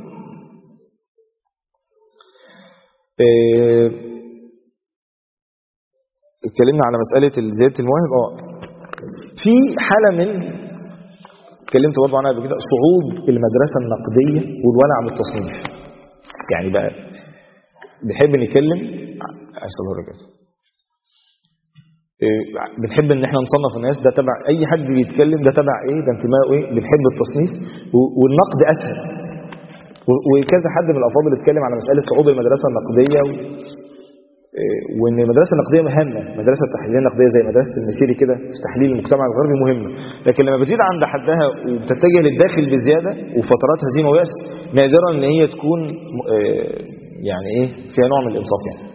اتكلمنا على مساله زياده المواهب. في حاله من اتكلمت برضه عنها قبل كده، صعود المدرسه النقديه والولع بالتصنيف. يعني بقى بنحب نتكلم بنحب ان احنا نصنف الناس، ده تبع اي حد بيتكلم، ده تبع ايه، ده انتمائه ايه. بنحب التصنيف والنقد اسهل. وكذا حد من الافاضل اتكلم على مساله صعود المدرسه النقديه وان المدرسه النقديه مهمه، المدرسه التحليليه النقديه زي مدرسه المسيري كده في تحليل المجتمع الغربي مهمه، لكن لما بتزيد عند حدها وبتتجه للداخل بزياده وفترات هزيمه ويأس، نادرا ان هي تكون يعني ايه فيها نوع من الانصاف يعني.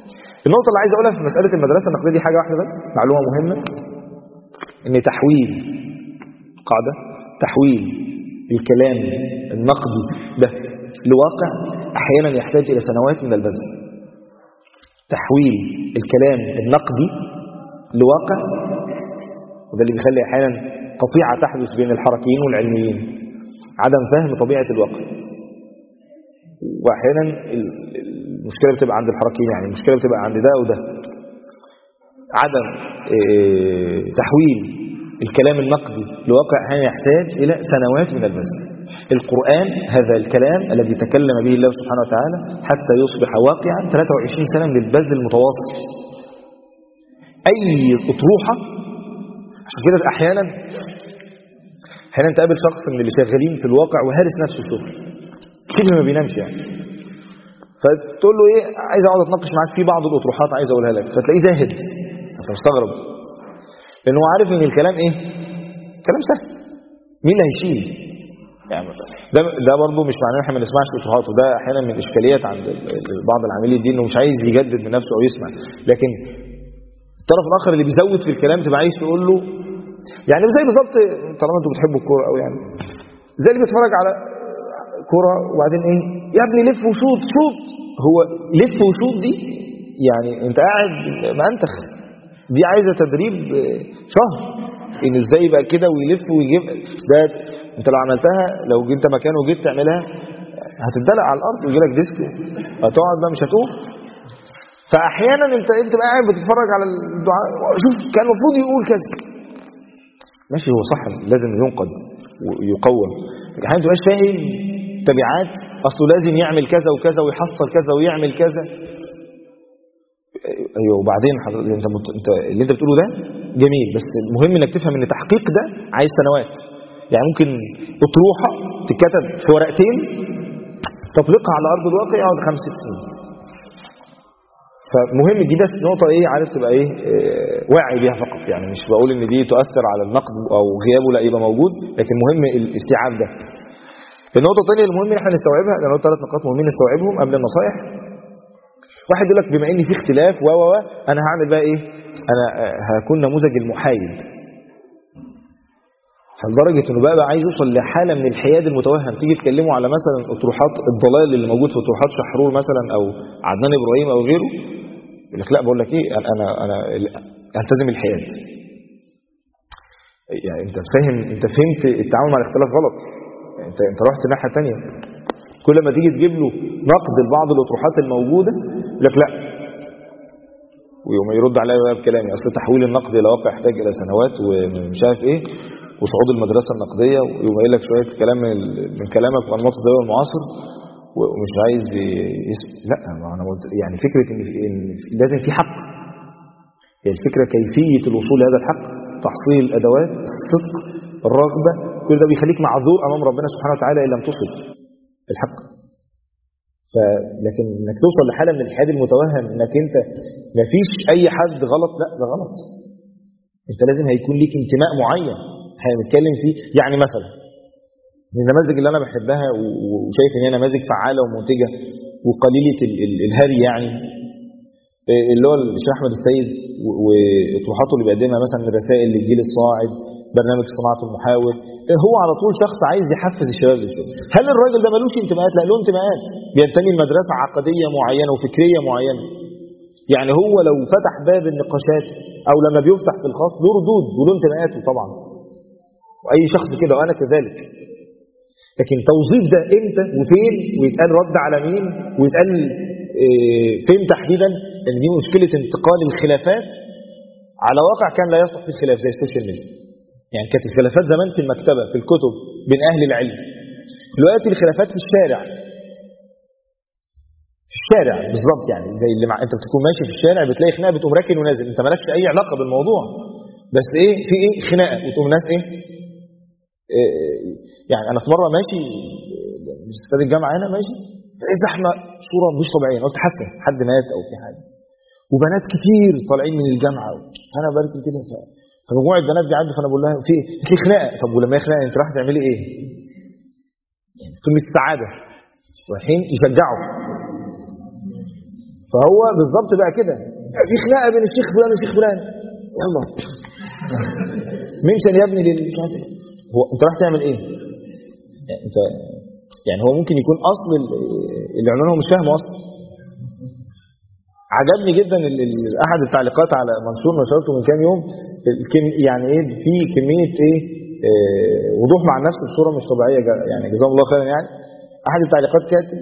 النقطة اللي عايز أقولها في مسألة المدرسة النقدية دي حاجة واحدة بس، معلومة مهمة، إن تحويل قاعدة تحويل الكلام النقدي ده لواقع أحيانا يحتاج إلى سنوات من البذل. تحويل الكلام النقدي لواقع، وده اللي بيخلي أحيانا قطيعة تحدث بين الحركيين والعلميين، عدم فهم طبيعة الواقع. وأحيانا المشكلة بتبقى عند الحركيين، يعني المشكلة بتبقى عند ده وده. عدم تحويل الكلام النقدي لواقع أحيانا يحتاج إلى سنوات من البذل. القرآن هذا الكلام الذي تكلم به الله سبحانه وتعالى حتى يصبح واقعا 23 سنة من البذل المتواصل. أي أطروحة، عشان كده أحيانا تقابل شخص من اللي شغالين في الواقع وهارس نفسه الشغل كده ما بينامش يعني، فتقول له ايه عايز اقعد اتناقش معاك في بعض الاطروحات عايز اقولها لك، فتلاقيه زاهد، انت مستغرب لانه هو عارف ان الكلام ايه، كلام سهل، مين اللي هيشيل يعني. ده برضه مش معناه ان احنا ما نسمعش اطروحات، وده احيانا من الاشكاليات عند بعض العاملين الدين، انه مش عايز يجدد من نفسه او يسمع. لكن الطرف الاخر اللي بيزود في الكلام تبقى عايز تقول له يعني زي بالظبط، طالما انتوا بتحبوا الكوره قوي يعني، زي اللي بيتفرج على كوره وبعدين ايه يا ابني لف وشوط شوط، هو لف وشوط دي يعني انت قاعد منتخ، دي عايزه تدريب شهر انه ازاي يبقى كده ويلف ويجيب ده. انت لو عملتها، لو انت مكانه وجيت تعملها هتدلق على الارض ويجي لك ديسك، هتقعد بقى مش هتقوم. فاحيانا انت بقى قاعد بتتفرج على الدعاء، شوف كان المفروض يقول كذا، ماشي هو صح لازم ينقد ويقوم، احيانا ما تبقاش فاهم تبعات اصله لازم يعمل كذا وكذا ويحصل كذا ويعمل كذا. ايوه وبعدين انت اللي انت بتقوله ده جميل، بس المهم انك تفهم ان تحقيق ده عايز سنوات. يعني ممكن اطروحه تتكتب في ورقتين تطبيقها على ارض الواقع يقعد 5 سنين. فمهم دي بس نقطه ايه عارف تبقى ايه واعي بيها فقط، يعني مش بقول ان دي تؤثر على النقد او غيابه لا يبقى موجود، لكن مهم الاستيعاب ده. النقطه الثانيه المهم ان احنا نستوعبها، لان 3 نقاط مهمين نستوعبهم قبل النصائح. واحد يقول لك بما ان في اختلاف انا هعمل بقى ايه، انا هكون نموذج المحايد، فلدرجه انه بقى عايز يوصل لحاله من الحياد المتوهم. تيجي تكلموا على مثلا اطروحات الضلال اللي موجود في اطروحات شحرور مثلا او عدنان ابراهيم او غيره، يقول لك لا بقول لك ايه انا التزم الحياد. يعني انت فاهم، انت فهمت التعامل مع الاختلاف غلط، انت رحت الناحيه الثانيه. كل ما تيجي تجيب له نقد لبعض الاطروحات الموجوده يقول لك لا، ويوم يرد عليها بقى بكلامي اصل تحويل النقد الى واقع يحتاج الى سنوات ومش عارف ايه، وصعود المدرسه النقديه، ويقوم قايل لك شويه كلام من كلامك في انماط الدول المعاصر ومش عايز لا. ما انا يعني فكره ان لازم في حق، هي الفكره كيفيه الوصول لهذا الحق، تحصيل الادوات، الصدق، الرغبه، كل ده بيخليك معذور امام ربنا سبحانه وتعالى ان لم تصل الحق. لكن انك توصل لحاله من الحياد المتوهم انك انت ما فيش اي حد غلط، لا ده غلط. انت لازم هيكون ليك انتماء معين هنتكلم فيه. يعني مثلا من النماذج اللي انا بحبها وشايف ان هي نماذج فعاله ومنتجه وقليله الهري، يعني اللي هو الشيخ احمد السيد واطروحاته اللي بيقدمها مثلا من رسائل للجيل الصاعد، برنامج صناعه المحاور. هو على طول شخص عايز يحفز الشباب للشغل. هل الراجل ده ملوش انتماءات؟ لا له انتماءات، بينتمي لمدرسه عقديه معينه وفكريه معينه. يعني هو لو فتح باب النقاشات او لما بيفتح في الخاص له ردود وله انتماءاته طبعا، واي شخص كده وانا كذلك. لكن توظيف ده امتى وفين، ويتقال رد على مين، ويتقال فين تحديدا، ان دي مشكله انتقال الخلافات على واقع كان لا يصلح فيه الخلاف زي السوشيال ميديا. يعني كانت الخلافات زمان في المكتبه في الكتب بين اهل العلم، دلوقتي الخلافات في الشارع. في الشارع بالظبط، يعني زي اللي انت بتكون ماشي في الشارع بتلاقي خناقه بتقوم راكن ونازل، انت مالكش اي علاقه بالموضوع، بس ايه في ايه خناقه وتقوم ناس ايه يعني انا في مره ماشي في استاد الجامعه هنا ماشي، لقيت زحمه صوره مش طبيعيه، قلت حد مات او في حاجه، وبنات كتير طالعين من الجامعه، فانا بركن كده فمجموعه بنات بيعدوا، فانا بقول لها في خناقه. طب ولما هي خناقه انت رايحه تعملي ايه؟ يعني قمه السعاده، رايحين يشجعوا. فهو بالظبط بقى كده، في خناقه بين الشيخ فلان والشيخ فلان، يلا منشن يا ابني مش عارف ايه. هو انت راح تعمل ايه؟ يعني انت يعني هو ممكن يكون اصل العنوان هو مش فاهمه اصلا. عجبني جدا احد التعليقات على منشور نشرته من كام يوم، يعني ايه في كميه ايه وضوح مع النفس بصوره مش طبيعيه، يعني جزاهم الله خيرا. يعني احد التعليقات كاتب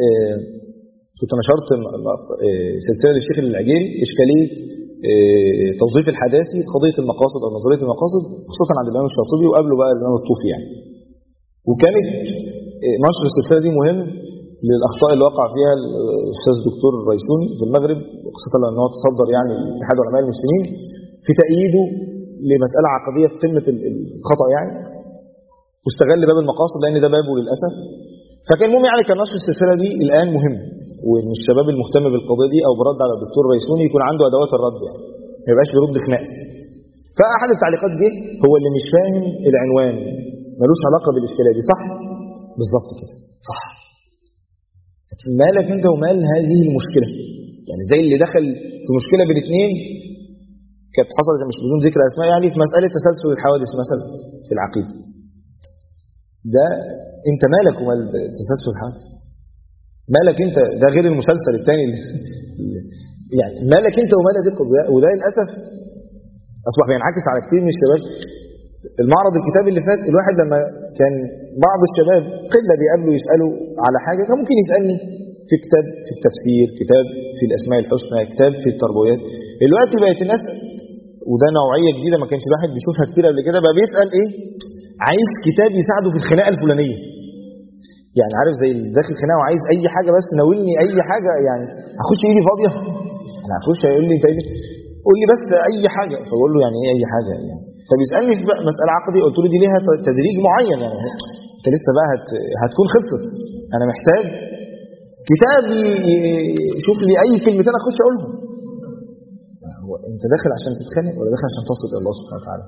كنت نشرت سلسله للشيخ العجيري اشكاليه توظيف الحداثي قضيه المقاصد او نظريه المقاصد، خصوصا عند الامام الشاطبي وقبله بقى الامام الطوفي يعني. وكانت نشر السلسله دي مهم للاخطاء اللي وقع فيها الاستاذ الدكتور الريسوني في المغرب، خاصه لانه هو تصدر يعني اتحاد علماء المسلمين في تأييده لمساله عقديه في قمه الخطا يعني، واستغل باب المقاصد لان ده بابه للاسف. فكان المهم يعني كان نشر السلسله دي الان مهم، وان الشباب المهتم بالقضيه دي او برد على الدكتور الريسوني يكون عنده ادوات الرد، يعني ما يبقاش بيرد خناقه. فاحد التعليقات جه هو اللي مش فاهم العنوان ملوش علاقه بالاشكاليه دي، صح؟ بالظبط كده صح. مالك انت ومال هذه المشكله؟ يعني زي اللي دخل في مشكله بين اثنين كانت حصلت مش بدون ذكر اسماء، يعني في مساله تسلسل الحوادث مثلا في العقيده. ده انت مالك ومال تسلسل الحوادث؟ مالك انت؟ ده غير المسلسل الثاني يعني مالك انت ومال هذه القضيه. وده للاسف اصبح بينعكس على كتير من الشباب. المعرض الكتابي اللي فات الواحد لما كان بعض الشباب قله بيقابلوا يسالوا على حاجه، كان ممكن يسالني في كتاب في التفسير، كتاب في الاسماء الحسنى، كتاب في التربويات. دلوقتي بقت الناس، وده نوعيه جديده ما كانش الواحد بيشوفها كتير قبل كده، بقى بيسال ايه؟ عايز كتاب يساعده في الخناقه الفلانيه. يعني عارف زي داخل خناقه وعايز اي حاجه بس ناولني اي حاجه، يعني هخش ايدي فاضيه؟ انا هخش هيقول لي انت قول لي بس اي حاجه. فبقول له يعني ايه اي حاجه يعني؟ فبيسالني في مساله عقدي، قلت له دي ليها تدريج معين، يعني انت لسه بقى هتكون خلصت. انا محتاج كتاب يشوف لي اي كلمتين اخش اقولهم. هو انت داخل عشان تتخانق ولا داخل عشان تصل الى الله سبحانه وتعالى؟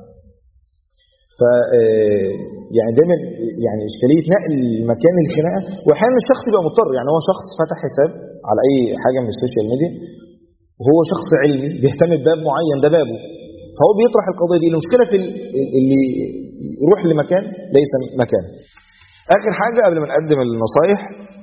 ف يعني دايما يعني اشكاليه نقل مكان الخناقه، واحيانا الشخص يبقى مضطر. يعني هو شخص فتح حساب على اي حاجه من السوشيال ميديا وهو شخص علمي بيهتم بباب معين، ده بابه، فهو بيطرح القضيه دي. المشكله في اللي يروح لمكان ليس مكان. اخر حاجه قبل ما نقدم النصايح،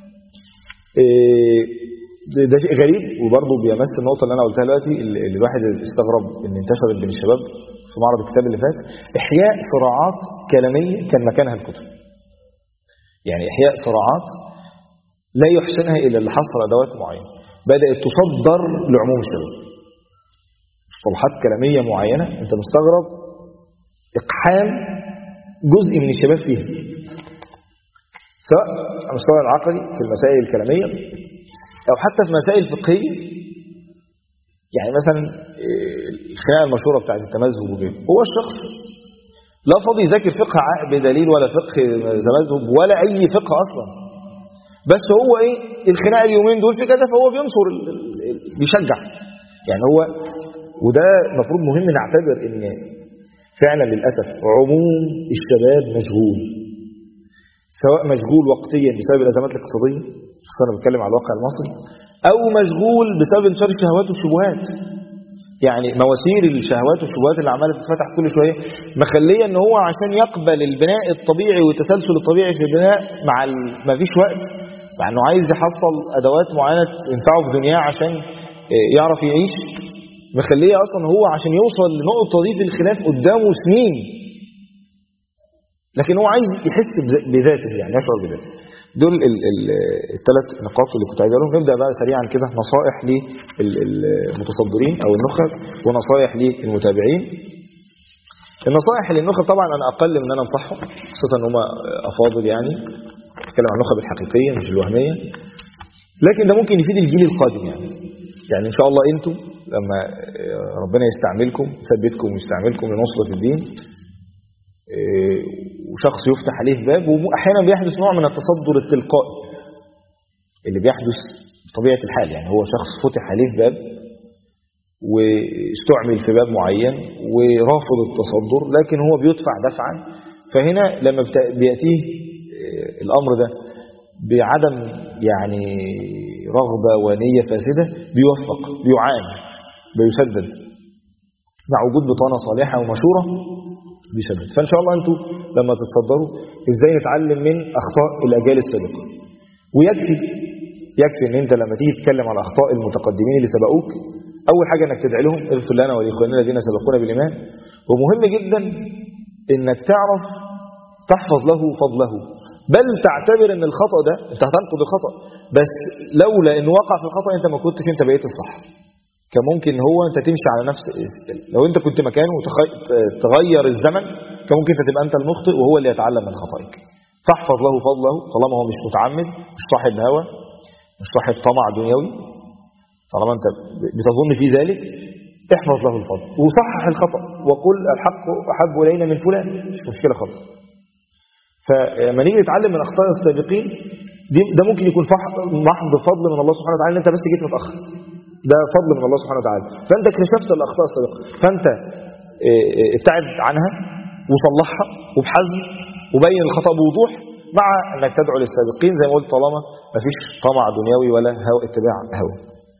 ده شيء غريب وبرضه بيمس النقطه اللي انا قلتها دلوقتي، اللي الواحد استغرب ان انتشرت بين الشباب في معرض الكتاب اللي فات، احياء صراعات كلاميه كان مكانها الكتب. يعني احياء صراعات لا يحسنها الا اللي حصل ادوات معينه بدات تصدر لعموم الشباب، مصطلحات كلاميه معينه انت مستغرب اقحام جزء من الشباب فيها، سواء على المستوى العقدي في المسائل الكلاميه او حتى في مسائل فقهيه. يعني مثلا الخناقه المشهوره بتاعت التمذهب وغيره، هو الشخص لا فاضي يذاكر فقه بدليل ولا فقه تمذهب ولا اي فقه اصلا، بس هو ايه الخناقه اليومين دول في كده، فهو بينصر بيشجع. يعني هو وده المفروض مهم نعتبر ان فعلا للاسف عموم الشباب مشغول، سواء مشغول وقتيا بسبب الازمات الاقتصاديه، خصوصا انا بتكلم على الواقع المصري، او مشغول بسبب انتشار الشهوات والشبهات. يعني مواسير الشهوات والشبهات اللي عماله تتفتح كل شويه مخليه ان هو عشان يقبل البناء الطبيعي والتسلسل الطبيعي في البناء مع ما فيش وقت، مع انه عايز يحصل ادوات معينه تنفعه في دنياه عشان يعرف يعيش، مخليه اصلا هو عشان يوصل لنقطه دي في الخلاف قدامه سنين، لكن هو عايز يحس بذاته، يعني يشعر بذاته. دول الثلاث نقاط اللي كنت عايز اقولهم. نبدا بقى سريعا كده نصائح للمتصدرين او النخب ونصائح للمتابعين. النصائح للنخب طبعا انا اقل من ان انا انصحهم، خاصه ان هم افاضل، يعني بتكلم عن النخب الحقيقيه مش الوهميه، لكن ده ممكن يفيد الجيل القادم. يعني ان شاء الله انتم لما ربنا يستعملكم يثبتكم ويستعملكم لنصره الدين، وشخص يفتح عليه باب، واحيانا بيحدث نوع من التصدر التلقائي اللي بيحدث بطبيعه الحال. يعني هو شخص فتح عليه باب واستعمل في باب معين ورافض التصدر، لكن هو بيدفع دفعا. فهنا لما بياتيه الامر ده بعدم يعني رغبة ونية فاسدة بيوفق، بيعان، بيسدد، مع وجود بطانة صالحة ومشورة بيسدد. فإن شاء الله أنتوا لما تتصدروا إزاي نتعلم من أخطاء الأجيال السابقة. ويكفي إن أنت لما تيجي تتكلم على أخطاء المتقدمين اللي سبقوك، أول حاجة إنك تدعي لهم اغفر لنا ولإخواننا الذين سبقونا بالإيمان. ومهم جدا إنك تعرف تحفظ له فضله، بل تعتبر إن الخطأ ده أنت هتنقض الخطأ، بس لولا إنه وقع في الخطأ أنت ما كنتش أنت بقيت الصح. كان ممكن هو أنت تمشي على نفس، لو أنت كنت مكانه وتغير الزمن كان ممكن تبقى أنت المخطئ وهو اللي يتعلم من خطأك. فاحفظ له فضله طالما هو مش متعمد، مش صاحب هوى، مش صاحب طمع دنيوي، طالما أنت بتظن في ذلك احفظ له الفضل وصحح الخطأ وقل الحق أحب إلينا من فلان، مش مشكلة خالص. فلما نيجي نتعلم من أخطاء السابقين ده ممكن يكون محض فضل من الله سبحانه وتعالى ان انت بس جيت متأخر، ده فضل من الله سبحانه وتعالى. فانت اكتشفت الأخطاء السابقة فانت ابتعد عنها وصلحها وبحزم وبين الخطأ بوضوح، مع انك تدعو للسابقين زي ما قلت طالما مفيش طمع دنيوي ولا هوى اتباع هوى.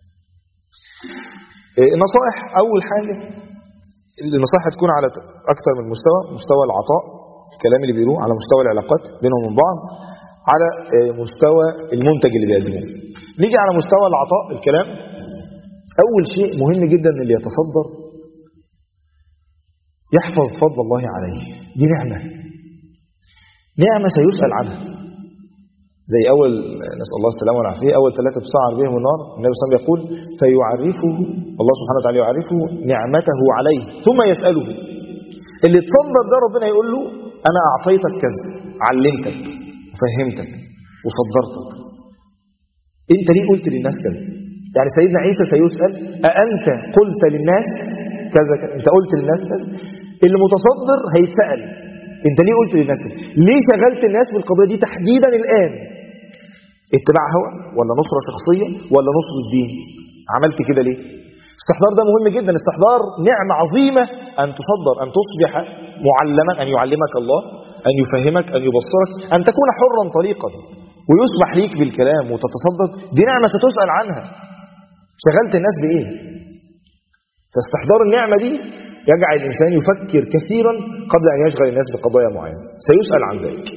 النصائح، اول حاجة النصائح تكون على اكثر من مستوى العطاء، الكلام اللي بيقولوه على مستوى العلاقات بينهم وبين بعض، على مستوى المنتج اللي بيقدموه. نيجي على مستوى العطاء الكلام، اول شيء مهم جدا اللي يتصدر يحفظ فضل الله عليه. دي نعمة سيسأل عنها، زي اول نسأل الله السلامة والعافية، اول 3 تسعر بهم النار، النبي صلى الله عليه وسلم يقول فيعرفه الله سبحانه وتعالى يعرفه نعمته عليه ثم يسأله. اللي تصدر ده ربنا يقول له انا اعطيتك كذا، علمتك وفهمتك وصدرتك، انت ليه قلت للناس كذا؟ يعني سيدنا عيسى سيسأل أأنت قلت للناس كذا؟ انت قلت للناس كذا. اللي متصدر هيتسأل انت ليه قلت للناس كذا؟ ليه شغلت الناس بالقضية دي تحديدا الآن؟ اتباع هوى ولا نصرة شخصية ولا نصر الدين؟ عملت كده ليه؟ استحضار ده مهم جدا. استحضار نعمة عظيمة أن تصدر، أن تصبح معلما، أن يعلمك الله، أن يفهمك، أن يبصرك، أن تكون حرا طليقا ويسمح ليك بالكلام وتتصدق. دي نعمة ستسأل عنها، شغلت الناس بإيه؟ فاستحضار النعمة دي يجعل الإنسان يفكر كثيرا قبل أن يشغل الناس بقضايا معينة، سيسأل عن ذلك.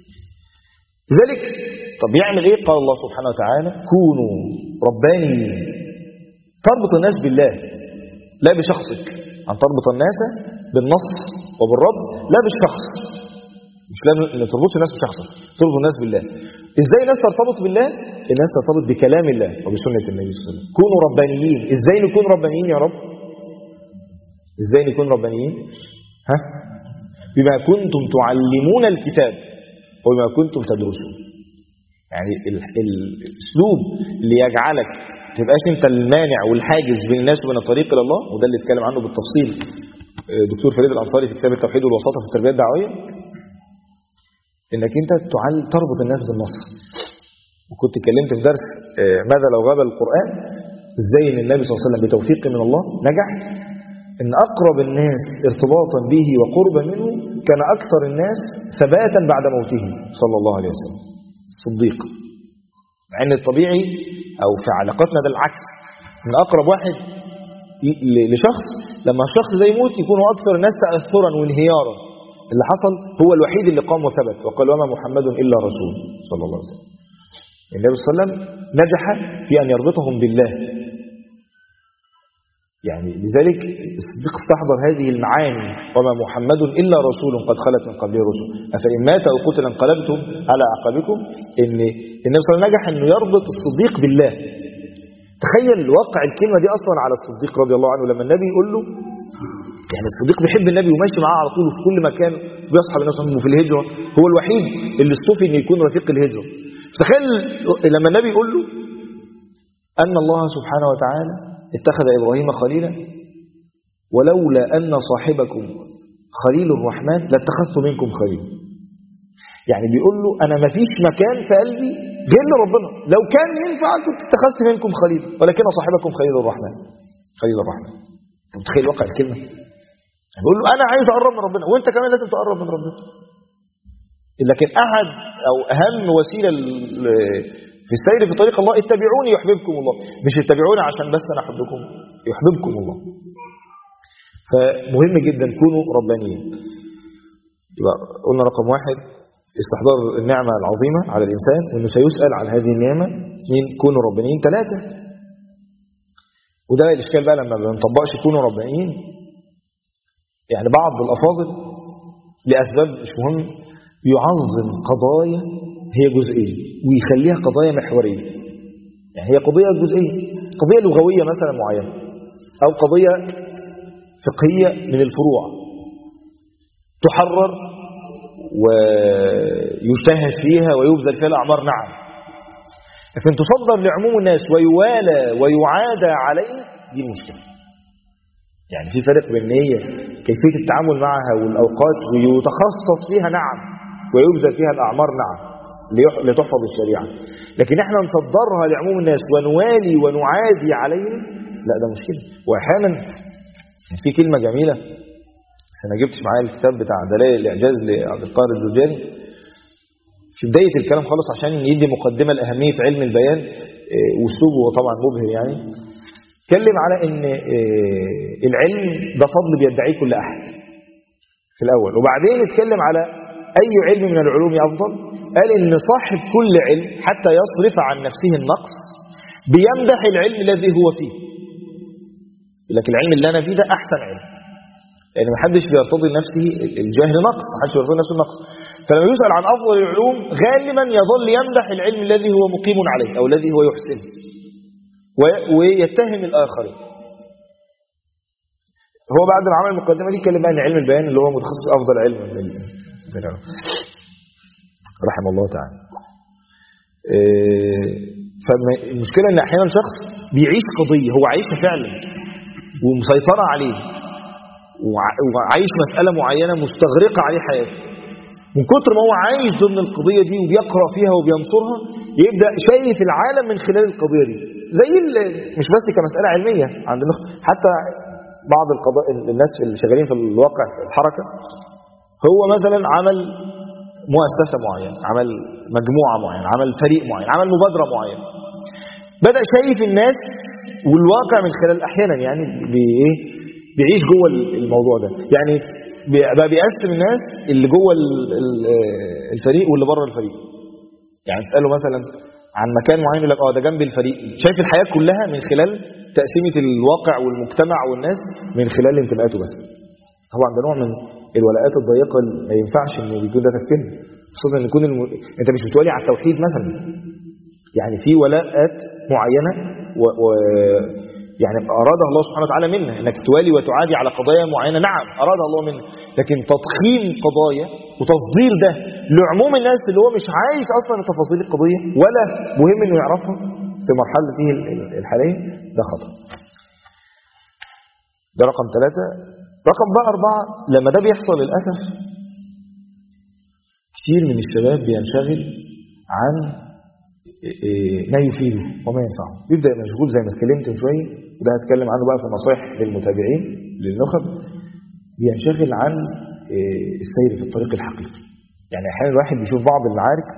لذلك طب يعمل إيه؟ قال الله سبحانه وتعالى كونوا ربانيين، تربط الناس بالله لا بشخصك، أن تربط الناس بالنص وبالرب لا بالشخص، مش لازم تربطش الناس بشخصك، تربط الناس بالله. ازاي الناس ترتبط بالله؟ الناس ترتبط بكلام الله وبسنة النبي صلى الله عليه وسلم. كونوا ربانيين. ازاي نكون ربانيين يا رب؟ ازاي نكون ربانيين؟ بما كنتم تعلمون الكتاب وبما كنتم تدرسون. يعني الاسلوب اللي يجعلك تبقاش انت المانع والحاجز بين الناس وبين الطريق الى الله، وده اللي اتكلم عنه بالتفصيل دكتور فريد الأنصاري في كتاب التوحيد والوساطة في التربية الدعوية، انك انت تربط الناس بالنص. وكنت اتكلمت في درس ماذا لو غاب القرآن، ازاي ان النبي صلى الله عليه وسلم بتوفيق من الله نجح ان اقرب الناس ارتباطا به وقربا منه كان اكثر الناس ثباتا بعد موته صلى الله عليه وسلم، الصديق. مع ان الطبيعي او في علاقاتنا ده العكس، ان اقرب واحد لشخص لما الشخص ده يموت يكون هو اكثر الناس تأثرا وانهيارا. اللي حصل هو الوحيد اللي قام وثبت وقال وما محمد إلا رسول صلى الله عليه وسلم. النبي صلى الله عليه وسلم نجح في أن يربطهم بالله. يعني لذلك الصديق استحضر هذه المعاني وما محمد إلا رسول قد خلت من قبله رسل أفإن مات أو قتل انقلبتم على أعقابكم. إن النبي صلى الله عليه وسلم نجح أنه يربط الصديق بالله. تخيل واقع الكلمة دي أصلا على الصديق رضي الله عنه، لما النبي يقول له، يعني الصديق بيحب النبي وماشي معاه على طول في كل مكان بيصحب الناس وفي الهجرة هو الوحيد اللي اصطفي انه يكون رفيق الهجرة. تخيل لما النبي يقول له أن الله سبحانه وتعالى اتخذ إبراهيم خليلا ولولا أن صاحبكم خليل الرحمن لاتخذت منكم خليل. يعني بيقول له أنا ما فيش مكان في قلبي غير ربنا، لو كان ينفع كنت اتخذت منكم خليل ولكن صاحبكم خليل الرحمن. خليل الرحمن. تتخيل واقع الكلمة؟ بيقول له أنا عايز أقرب من ربنا وأنت كمان لازم تقرب من ربنا. لكن قعد أو أهم وسيلة في السير في طريق الله، اتبعوني يحببكم الله، مش اتبعوني عشان بس أنا أحبكم، يحببكم الله. فمهم جدا كونوا ربانيين. يبقى قلنا رقم 1 استحضار النعمة العظيمة على الإنسان وأنه سيسأل عن هذه النعمة. 2 كونوا ربانيين. 3 وده الإشكال بقى لما بنطبقش كونوا ربانيين، يعني بعض الأفاضل لأسباب مش مهم يعظم قضايا هي جزئية ويخليها قضايا محورية. يعني هي قضية جزئية، قضية لغوية مثلا معينة أو قضية فقهية من الفروع تحرر ويجتهد فيها ويبذل فيها الأعمار، نعم. لكن تصدر لعموم الناس ويوالى ويعادى عليه، دي مشكلة. يعني في فرق بين هي كيفية التعامل معها والأوقات ويتخصص فيها، نعم، ويبذل فيها الأعمار، نعم، لتحفظ الشريعة. لكن احنا نصدرها لعموم الناس ونوالي ونعادي عليه، لا، ده مشكلة. وأحيانا في كلمة جميلة، أنا جبتش معايا الكتاب بتاع دلائل الإعجاز لعبد القاهر الجرجاني في بداية الكلام خالص عشان يدي مقدمة لأهمية علم البيان، واسلوبه طبعا مبهر. يعني اتكلم على ان العلم ده فضل بيدعيه كل أحد في الأول، وبعدين اتكلم على أي علم من العلوم أفضل. قال ان صاحب كل علم حتى يصرف عن نفسه النقص بيمدح العلم الذي هو فيه، لكن العلم اللي أنا فيه ده أحسن علم، لأن محدش بيرتضي لنفسه الجهل نقص، محدش بيرتضي لنفسه النقص. فلما يسأل عن أفضل العلوم غالبا يظل يمدح العلم الذي هو مقيم عليه أو الذي هو يحسنه ويتهم الآخرين. هو بعد ما عمل المقدمة دي اتكلم بقى ان علم البيان اللي هو متخصص أفضل علم من العلم رحمه الله تعالى. فالمشكلة ان احيانا شخص بيعيش قضية هو عايشها فعلا ومسيطرة عليه وعايش مسألة معينة مستغرقة عليه حياته، من كتر ما هو عايش ضمن القضية دي وبيقرأ فيها وبينصرها يبدأ شايف العالم من خلال القضية دي، زي مش بس كمسألة علمية عندنا، حتى بعض الناس اللي شغالين في الواقع في الحركة، هو مثلا عمل مؤسسة معينة، عمل مجموعة معينة، عمل فريق معين، عمل مبادرة معينة، بدأ شايف الناس والواقع من خلال أحيانا يعني بيعيش جوه الموضوع ده. يعني بقى بيقسم الناس اللي جوه الفريق واللي بره الفريق. يعني اسأله مثلا عن مكان معين يقول لك ده جنب الفريق، شايف الحياة كلها من خلال تقسيمة الواقع والمجتمع والناس من خلال انتماءاته بس. طبعا ده نوع من الولاءات الضيقة اللي ما ينفعش انه يكون ده تفكير، خصوصا ان يكون انت مش بتولي على التوحيد مثلا، يعني في ولاءات معينة يعني أراد الله سبحانه وتعالى منا انك توالي وتعادي على قضايا معينة، نعم أراد الله منا، لكن تضخيم قضايا وتصدير ده لعموم الناس اللي هو مش عايش اصلا تفاصيل القضية ولا مهم انه يعرفها في مرحلته الحالية، ده خطأ. ده رقم 3. رقم بقى 4، لما ده بيحصل للأسف كتير من الشباب بينشغل عن ما يفيده وما ينفعه، يبدأ مشغول زي ما اتكلمت من شوية، وده هتكلم عنه بقى في النصائح للمتابعين للنخب، بينشغل عن السير في الطريق الحقيقي. يعني احيانا الواحد بيشوف بعض المعارك،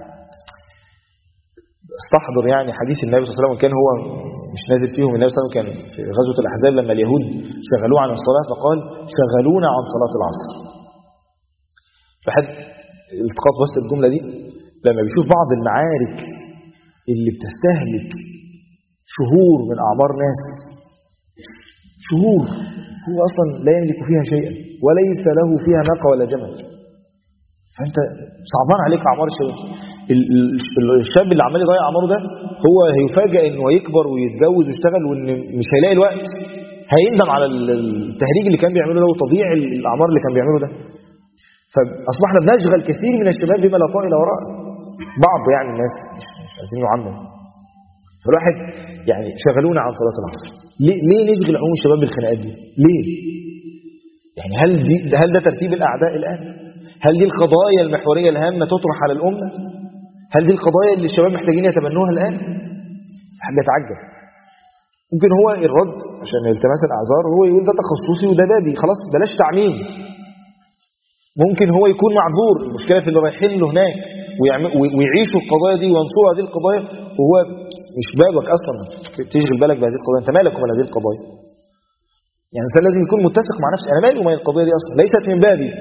استحضر يعني حديث النبي صلى الله عليه وسلم، كان هو مش نازل فيهم، النبي صلى الله عليه وسلم كان في غزوة الأحزاب لما اليهود شغلوه عن الصلاة فقال شغلونا عن صلاة العصر. فحد التقاط بس الجملة دي، لما بيشوف بعض المعارك اللي بتستهلك شهور من أعمار ناس، شهور هو أصلا لا يملك فيها شيئا وليس له فيها ناقة ولا جمل، فأنت صعبان عليك أعمار الشباب. الشاب اللي عمال يضيع أعماره ده هو هيفاجئ إنه هيكبر ويتجوز ويشتغل وإن مش هيلاقي الوقت، هيندم على التهريج اللي كان بيعمله ده وتضييع الأعمار اللي كان بيعمله ده. فأصبحنا بنشغل كثير من الشباب بما لا طائل وراءه، بعض يعني الناس مش عايزين يعمم. فالواحد يعني شغلونا عن صلاة العصر، ليه نشغل عموم الشباب بالخناقات دي؟ ليه؟ يعني هل ده ترتيب الأعداء الآن؟ هل دي القضايا المحورية الهامة تطرح على الأمة؟ هل دي القضايا اللي الشباب محتاجين يتبنوها الآن؟ حاجة تعجب. ممكن هو الرد عشان التماس الأعذار هو يقول ده تخصصي وده بابي، خلاص بلاش تعميم. ممكن هو يكون معذور، المشكلة في اللي رايحين له هناك، ويعيشوا القضايا دي وينصروا هذه القضايا، وهو مش بابك اصلا تشغل بالك بهذه القضايا. انت مالك ومال هذه القضايا؟ يعني الانسان لازم يكون متسق مع نفسه، انا مالي ومال القضيه دي اصلا، ليست من بابي.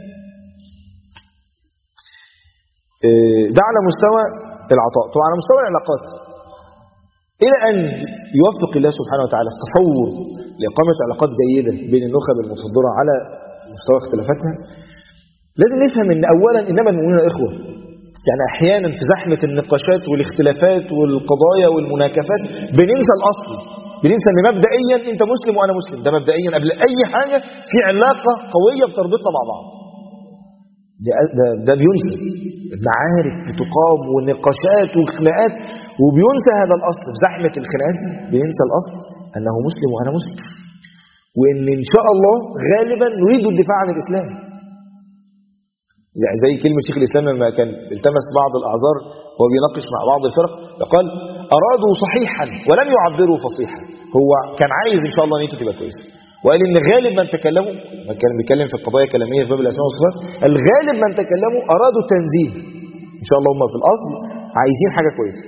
ده على مستوى العطاء. طبعا على مستوى العلاقات، الى ان يوفق الله سبحانه وتعالى في تصور لاقامه علاقات جيده بين النخب المتصدره على مستوى اختلافاتها، لازم نفهم ان اولا انما المؤمنون اخوه. يعني احيانا في زحمه النقاشات والاختلافات والقضايا والمناكفات بننسى الاصل، بننسى ان مبدئيا انت مسلم وانا مسلم. ده مبدئيا قبل اي حاجه في علاقه قويه بتربطنا مع بعض. ده بينسى. المعارك بتقام ونقاشات وخناقات، وبينسى هذا الاصل. في زحمه الخناقات بينسى الاصل انه مسلم وانا مسلم، وان ان شاء الله غالبا نريد الدفاع عن الاسلام. يعني زي كلمه شيخ الاسلام لما كان التمس بعض الاعذار وهو بيناقش مع بعض الفرق، فقال ارادوا صحيحا ولم يعبروا فصيحا. هو كان عايز ان شاء الله نيته تبقى كويسه، وقال ان غالب من تكلموا، من كان بيتكلم في القضايا الكلاميه في باب الاسماء والصفات، الغالب من تكلموا ارادوا التنزيه. ان شاء الله هم في الاصل عايزين حاجه كويسه.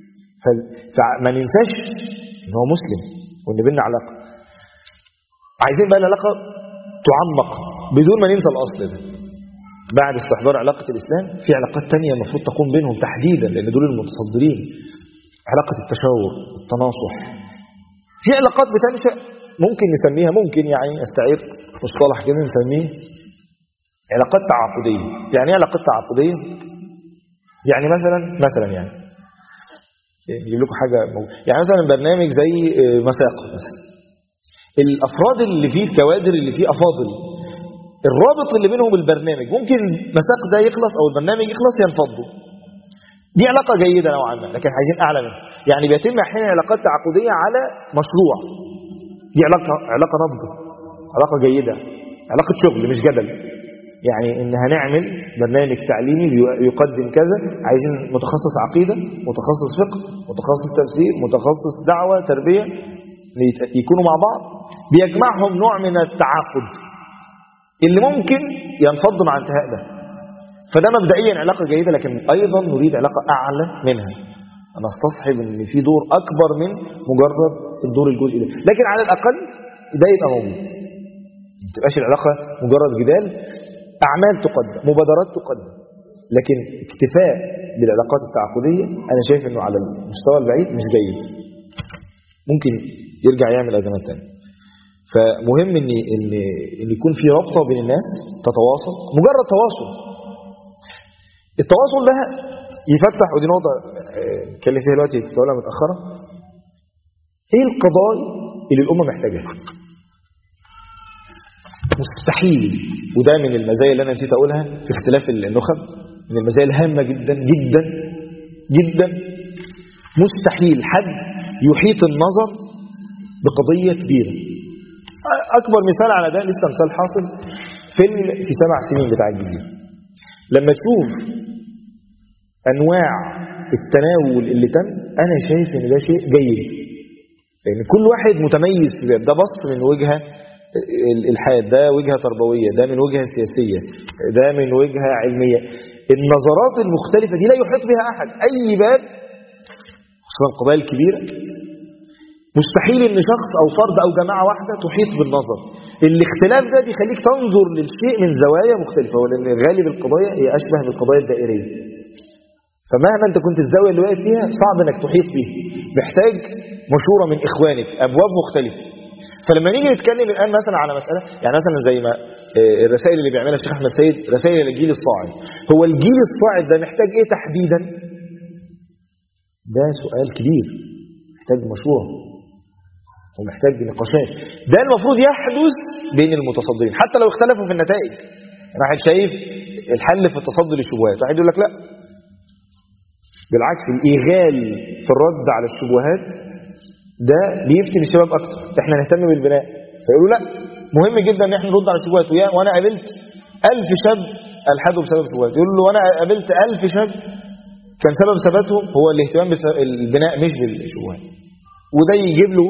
فما ننساش ان هو مسلم وان بيننا علاقه. عايزين بقى العلاقه تعمق بدون ما ننسى الاصل ده. بعد استحضار علاقه الاسلام في علاقات تانية المفروض تقوم بينهم تحديدا، لان دول المتصدرين. علاقه التشاور، التناصح. في علاقات بتنشأ ممكن نسميها، ممكن يعني استعير مصطلح كده نسميه علاقات تعاقديه. يعني ايه علاقات تعاقديه؟ يعني مثلا يعني نجيب لكم حاجه يعني مثلا برنامج زي مساق مثلا، الافراد اللي فيه، الكوادر اللي فيه افاضل، الرابط اللي بينهم البرنامج، ممكن مساق ده يخلص او البرنامج يخلص ينفضوا. دي علاقه جيده نوعا ما، لكن عايزين اعلى منها. يعني بيتم احيانا علاقات تعاقديه على مشروع، دي علاقه ناضجه، علاقه جيده، علاقه شغل مش جدل. يعني ان هنعمل برنامج تعليمي يقدم كذا، عايزين متخصص عقيده، متخصص فقه، متخصص تفسير، متخصص دعوه، تربيه، يكونوا مع بعض، بيجمعهم نوع من التعاقد اللي ممكن ينفض مع انتهاء ده. فده مبدئيا علاقه جيده، لكن ايضا نريد علاقه اعلى منها، نستصحب ان في دور اكبر من مجرد الدور الجزئي ده. لكن على الاقل ده يبقى موجود، ما تبقاش العلاقه مجرد جدال. اعمال تقدم، مبادرات تقدم، لكن اكتفاء بالعلاقات التعاقديه انا شايف انه على المستوى البعيد مش جيد، ممكن يرجع يعمل ازمات ثانيه. فمهم ان يكون في رابطه بين الناس، تتواصل، مجرد تواصل. التواصل ده يفتح، ودي نقطه اتكلم فيها دلوقتي كنت هقولها متاخره، ايه القضايا اللي الامه محتاجاها؟ مستحيل، وده من المزايا اللي انا نسيت اقولها في اختلاف النخب، من المزايا الهامه جدا جدا جدا، مستحيل حد يحيط النظر بقضيه كبيره. اكبر مثال على ده لسه مثال حاصل فيلم في 7 سنين بتاع الجزيره. لما تشوف انواع التناول اللي تم، انا شايف ان ده شيء جيد، لان كل واحد متميز في ده. بص من وجهه الالحاد، ده وجهه تربويه، ده من وجهه سياسيه، ده من وجهه علميه. النظرات المختلفه دي لا يحيط بها احد. اي باب، خصوصا القضايا الكبيره، مستحيل ان شخص او فرد او جماعه واحده تحيط بالنظر. الاختلاف ده بيخليك تنظر للشيء من زوايا مختلفه، ولان غالب القضايا هي اشبه بالقضايا الدائريه. فمهما انت كنت الزاويه اللي واقف فيها صعب انك تحيط بيها، محتاج مشوره من اخوانك، ابواب مختلفه. فلما نيجي نتكلم الان مثلا على مساله، يعني مثلا زي ما الرسائل اللي بيعملها الشيخ احمد سيد، رسائل للجيل الصاعد، هو الجيل الصاعد ده محتاج ايه تحديدا؟ ده سؤال كبير، محتاج مشروع ومحتاج نقاشات. ده المفروض يحدث بين المتصدرين حتى لو اختلفوا في النتائج. واحد شايف الحل في التصدي للشبهات، واحد يقول لك لا، بالعكس، الايغال في الرد على الشبهات ده بيفتن الشباب اكتر، احنا نهتم بالبناء. فيقولوا لا، مهم جدا ان احنا نرد على الشبهات. وانا قابلت 1000 شاب الحدوا بسبب الشبهات، يقول له وانا قابلت 1000 شاب كان سبب ثباتهم هو الاهتمام بالبناء مش بالشبهات. وده يجيب له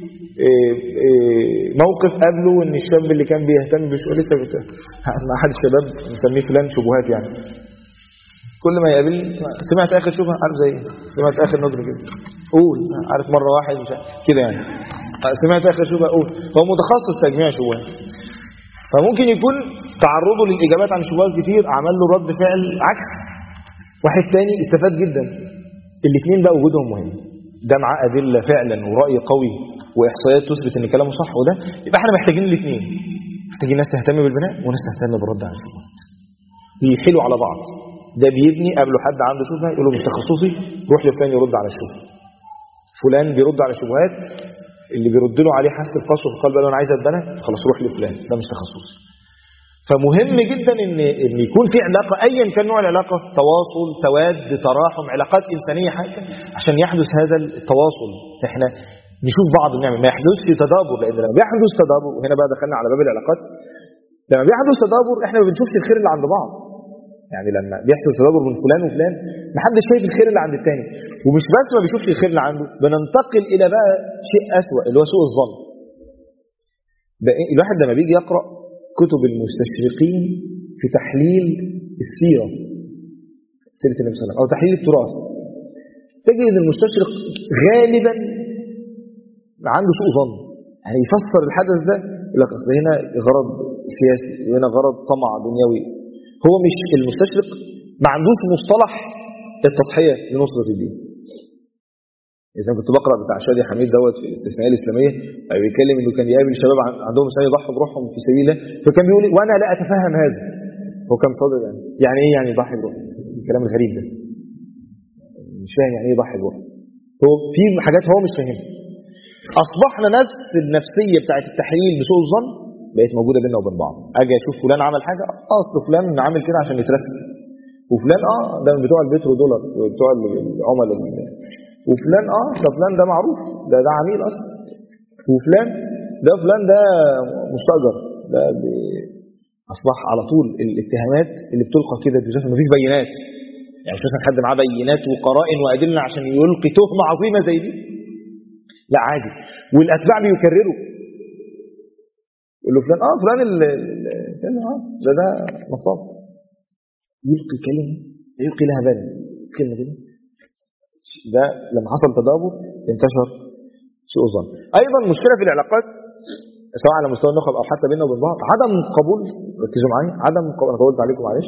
موقف قبله ان الشاب اللي كان بيهتم بالشبهات، لسه مع احد الشباب نسميه فلان شبهات، يعني كل ما يقابلني سمعت اخر شوفها عارف زي ايه، سمعت اخر نظره كده قول عارف مره واحد مش كده يعني، سمعت اخر شوفها قول. هو متخصص تجميع شبهات، فممكن يكون تعرضه للاجابات عن شبهات كتير عمل له رد فعل عكس. واحد تاني استفاد جدا. الاثنين بقى وجودهم مهم، ده معاه ادله فعلا ورأي قوي واحصائيات تثبت ان كلامه صح، وده يبقى احنا محتاجين الاثنين، محتاجين ناس تهتم بالبناء وناس تهتم بالرد على الشبهات، بيحيلوا على بعض. ده بيبني قبله حد عنده شبهه يقول له مش تخصصي، روح لفلان يرد على الشبهه. فلان بيرد على الشبهات، اللي بيرد له عليه حاسه القسوه في القلب، قال له انا عايز اتبنى، خلاص روح لفلان، ده مش تخصصي. فمهم جدا ان يكون في علاقه ايا كان نوع العلاقه، تواصل، تواد، تراحم، علاقات انسانيه حتى، عشان يحدث هذا التواصل احنا نشوف بعض ونعمل، ما يحدثش تدابر. لان لما بيحدث تدابر، وهنا بقى دخلنا على باب العلاقات، لما بيحدث تدابر احنا ما بنشوفش الخير اللي عند بعض. يعني لما بيحصل تدابر من فلان وفلان محدش شايف الخير اللي عند الثاني، ومش بس ما بيشوفش الخير اللي عنده، بننتقل الى بقى شيء اسوأ اللي هو سوء الظن. الواحد لما بيجي يقرأ كتب المستشرقين في تحليل السيرة، سيرة النبي صلى الله عليه وسلم أو تحليل التراث، تجد أن المستشرق غالبا عنده سوء ظن. يعني يفسر الحدث ده يقول لك أصل هنا غرض سياسي وهنا غرض طمع دنيوي. هو مش المستشرق ما عندوش مصطلح التضحية لنصرة الدين. إذا كنت بقرأ بتاع شادي حميد دوت في الاستثنائية الإسلامية، بيتكلم إنه كان يقابل شباب عندهم إسلام يضحوا بروحهم في سبيل الله، فكان بيقول وأنا لا أتفهم هذا. هو كان صادق يعني إيه يعني يضحي بروحه؟ الكلام الغريب ده مش فاهم يعني إيه يضحي بروحه. هو في حاجات هو مش فاهمها. أصبحنا نفس النفسية بتاعت التحليل بسوء الظن بقت موجودة بيننا وبين بعض. أجي أشوف فلان عمل حاجة، أصل فلان عامل كده عشان يترسل، وفلان ده من بتوع البترو دولار وبتوع العملاء، وفلان ده فلان ده معروف، ده عميل اصلا، وفلان ده مستاجر، ده اصبح على طول الاتهامات اللي بتلقى كده تجاه مفيش بينات. يعني مش مثلا حد معاه بينات وقرائن وادله عشان يلقي تهمه عظيمه زي دي، لا عادي. والاتباع بيكرروا، يقول له فلان ده نصاب، يلقي كلمه يلقي لها بال، كلمه كده. ده لما حصل تدابر انتشر سوء الظن. ايضا مشكله في العلاقات سواء على مستوى النخب او حتى بيننا وبين بعض، عدم قبول، ركزوا معايا، عدم قبول، انا طولت عليكم معلش،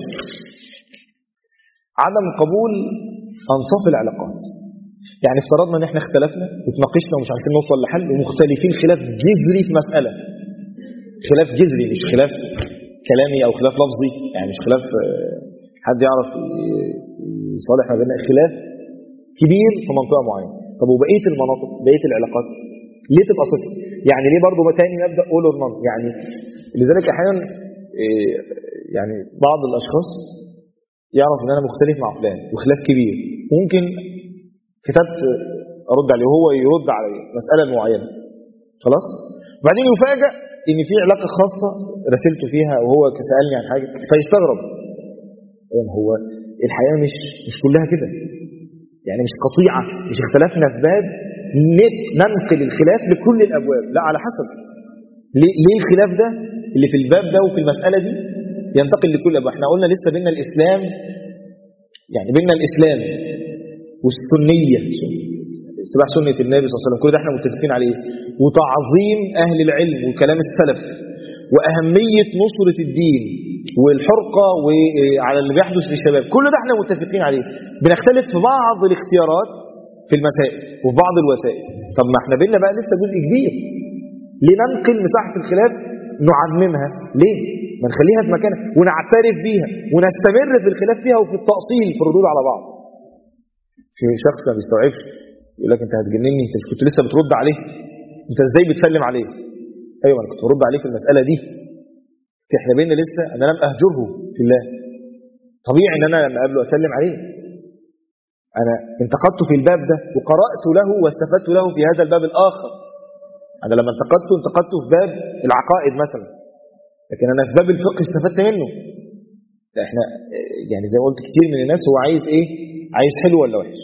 عدم قبول انصاف العلاقات. يعني افترضنا ان احنا اختلفنا وتناقشنا ومش عارفين نوصل لحل، ومختلفين خلاف جذري في مساله، خلاف جذري مش خلاف كلامي او خلاف لفظي، يعني مش خلاف حد يعرف يصالح ما بيننا، خلاف كبير في منطقه معينه. طب وبقيه المناطق، بقيه العلاقات ليه تبقى صفر؟ يعني ليه برضه تاني نبدا اول اور نون؟ يعني لذلك احيانا يعني بعض الاشخاص يعرف ان انا مختلف مع فلان وخلاف كبير، ممكن كتبت ارد عليه وهو يرد على مساله معينه، خلاص، وبعدين يفاجئ ان في علاقه خاصه رسلته فيها وهو سالني عن حاجه، فيستغرب. يعني هو الحقيقه مش كلها كده، يعني مش قطيعه، مش اختلافنا في باب ننقل الخلاف لكل الابواب، لا، على حسب ليه الخلاف ده اللي في الباب ده وفي المساله دي ينتقل لكل الابواب. احنا قلنا لسه بيننا الاسلام، يعني بيننا الاسلام والسنيه، اتباع سنه النبي صلى الله عليه وسلم، كل ده احنا متفقين عليه، وتعظيم اهل العلم وكلام السلف، واهميه نصره الدين والحرقه وعلى اللي بيحدث للشباب، كل ده احنا متفقين عليه. بنختلف في بعض الاختيارات في المسائل وفي بعض الوسائل. طب ما احنا بيننا بقى لسه جزء كبير، ليه ننقل مساحه الخلاف نعممها؟ ليه ما نخليها في مكانها ونعترف بيها ونستمر في الخلاف فيها وفي التأصيل في الردود على بعض؟ في شخص ما بيستوعبش يقول لك انت هتجنني، انت مش كنت لسه بترد عليه، انت ازاي بتسلم عليه؟ ايوه انا كنت برد عليه في المساله دي، احنا بيننا لسه، انا لم اهجره في الله، طبيعي ان انا لما اقابله اسلم عليه. انا انتقدت في الباب ده وقرات له واستفدت له في هذا الباب الاخر. انا لما انتقدته في باب العقائد مثلا، لكن انا في باب الفقه استفدت منه. احنا يعني زي ما قلت كتير من الناس هو عايز ايه؟ عايز حلو ولا وحش.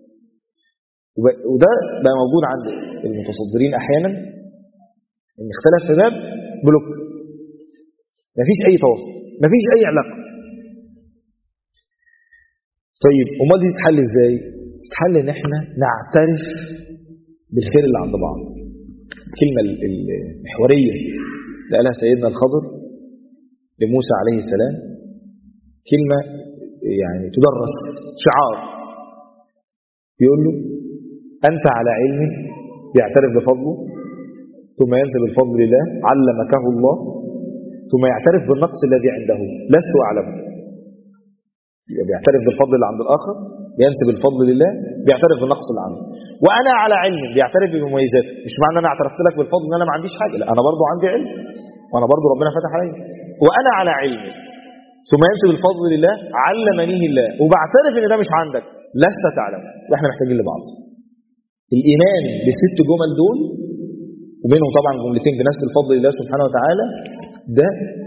وده بقى موجود عند المتصدرين احيانا، ان اختلف في باب بلوك، مفيش اي تواصل، مفيش اي علاقه. طيب امال دي تتحل ازاي؟ تتحل ان احنا نعترف بالخير اللي عند بعض. الكلمه المحوريه اللي قالها سيدنا الخضر لموسى عليه السلام كلمه يعني تدرس، شعار، بيقول له انت على علم، بيعترف بفضله، ثم ينسب الفضل لله، علمكه الله، ثم يعترف بالنقص الذي عنده، لست اعلمه. بيعترف بالفضل اللي عند الآخر، بينسب الفضل لله، بيعترف بالنقص اللي عنده. وأنا على علم، بيعترف بمميزاته. مش معنى أنا اعترفت لك بالفضل إن أنا ما عنديش حاجة، لا، أنا برضو عندي علم، وأنا برضو ربنا فتح علي. وأنا على علم، ثم ينسب الفضل لله، علمنيه الله، وبعترف إن ده مش عندك، لست تعلم. احنا محتاجين لبعض. الإيمان بالست جمل دول، ومنهم طبعا جملتين بنسب الفضل لله سبحانه وتعالى، ده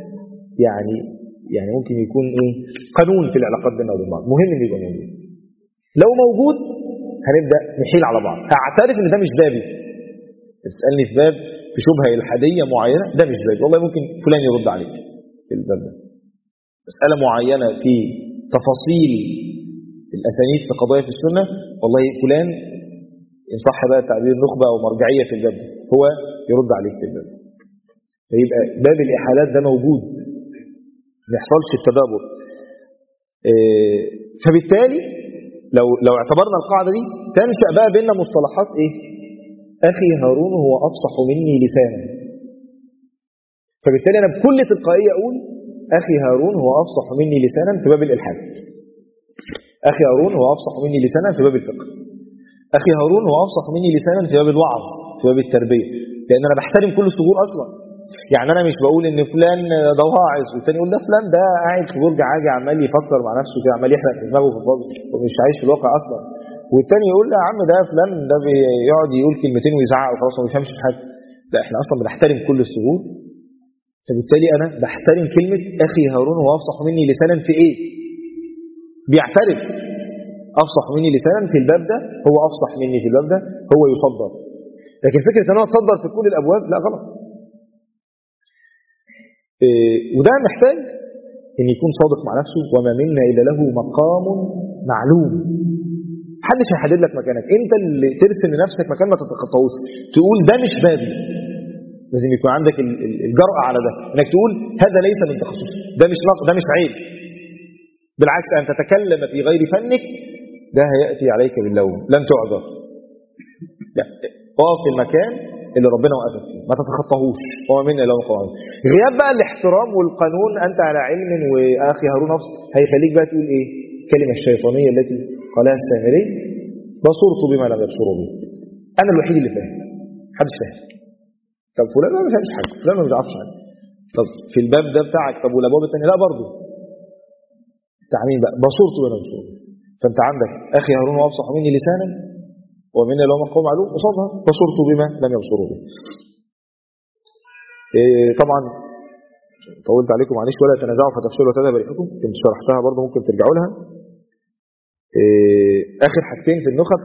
يعني ممكن يكون قانون في العلاقات بيننا وبين بعض، مهم انه يبقى موجود. لو موجود هنبدا نحيل على بعض. هعترف ان ده مش بابي. تسالني في باب، في شبهه الحاديه معينه، ده مش بابي، والله ممكن فلان يرد عليك في الباب ده. مساله معينه في تفاصيل الاسانيد في قضايا في السنه، والله فلان ان صح بقى تعبير نخبه او مرجعيه في الباب ده، هو يرد عليك في الباب ده. فيبقى باب الاحالات ده موجود، ما يحصلش التدابر. فبالتالي لو اعتبرنا القاعدة دي، تنشأ بقى بيننا مصطلحات أخي هارون هو أفصح مني لسانا. فبالتالي أنا بكل تلقائية أقول أخي هارون هو أفصح مني لسانا في باب الإلحاد، أخي هارون هو أفصح مني لسانا في باب الفقه، أخي هارون هو أفصح مني لسانا في باب الوعظ، في باب التربية، لأن أنا بحترم كل الصغور أصلا. يعني أنا مش بقول إن فلان ده واعظ والتاني يقول ده فلان ده قاعد في برج عاجي عمال يفكر مع نفسه كده، عمال يحرق في دماغه في الفاضي ومش عايش في الواقع أصلا، والتاني يقول لا يا عم ده فلان ده بيقعد يقول كلمتين ويزعق وخلاص ما بيفهمش في حاجة. لا، إحنا أصلا بنحترم كل الصغور. فبالتالي أنا بحترم كلمة أخي هارون هو أفصح مني لسانا في إيه؟ بيعترف أفصح مني لسانا في الباب ده، هو أفصح مني في الباب ده، هو يصدر. لكن فكرة أنه تصدر في كل الأبواب لا، غلط. وده محتاج ان يكون صادق مع نفسه. وما منا الا له مقام معلوم. محدش هيحدد لك مكانك، انت اللي ترسم لنفسك مكان ما تتخطاهوش، تقول ده مش بابي. لازم يكون عندك الجرأة على ده، انك تقول هذا ليس من تخصصي، ده مش نقد، ده مش عيب، بالعكس ان تتكلم في غير فنك ده هياتي عليك باللوم، لن تعذر. لا، اقف في المكان اللي ربنا وقفك فيه، ما تتخطاهوش. وما منا الا له مقام. غياب بقى الاحترام والقانون انت على علم واخي هارون نفسه هيخليك بقى تقول ايه؟ الكلمه الشيطانيه التي قالها السامري: بصرت بما لم يبصروا به. انا الوحيد اللي فاهم، محدش فاهم. طب فلان ما فهمش حاجه، فلان ما بيعرفش حاجه. طب في الباب ده بتاعك، طب والابواب الثانيه لا برضه. التعميم بقى بصرت بما لم يبصروا به. فانت عندك اخي هارون افصح مني لسانا ومن لهم مقام معلوم، قصادها بصرت بما لم يبصروا به. طبعا طولت عليكم معلش. ولا تنازعوا فتفشلوا وتذهب ريحكم، كنت شرحتها برضه، ممكن ترجعوا لها. اخر حاجتين في النخب: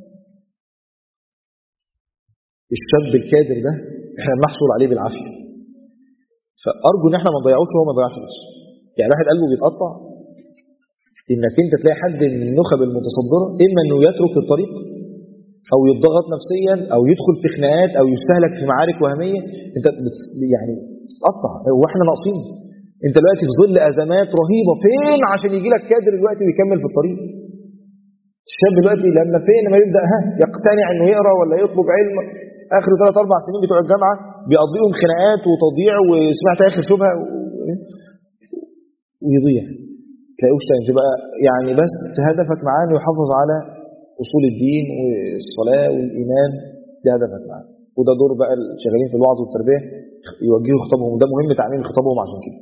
الشاب الكادر ده احنا بنحصل عليه بالعافيه، فارجو ان احنا ما نضيعوش وهو ما يضيعش نفسه. يعني واحد قلبه بيتقطع انك انت تلاقي حد من النخب المتصدره اما انه يترك الطريق او يتضغط نفسيا او يدخل في خناقات او يستهلك في معارك وهميه، انت يعني تتقطع. واحنا ناقصين. انت دلوقتي في ظل ازمات رهيبه، فين عشان يجي لك كادر دلوقتي ويكمل في الطريق؟ الشاب دلوقتي لما فين ما يبدا يقتنع انه يقرا ولا يطلب علم، اخر 3-4 سنين بتوع الجامعه بيقضيهم خناقات وتضييع، وسمعت اخر شبهه ويضيع. تلاقوش تاني. تبقى يعني بس هدفك معاه انه يحافظ على اصول الدين والصلاه والايمان، ده هدفك معاه. وده دور بقى الشغالين في الوعظ والتربيه، يوجهوا خطابهم، وده مهم تعميم خطابهم عشان كده.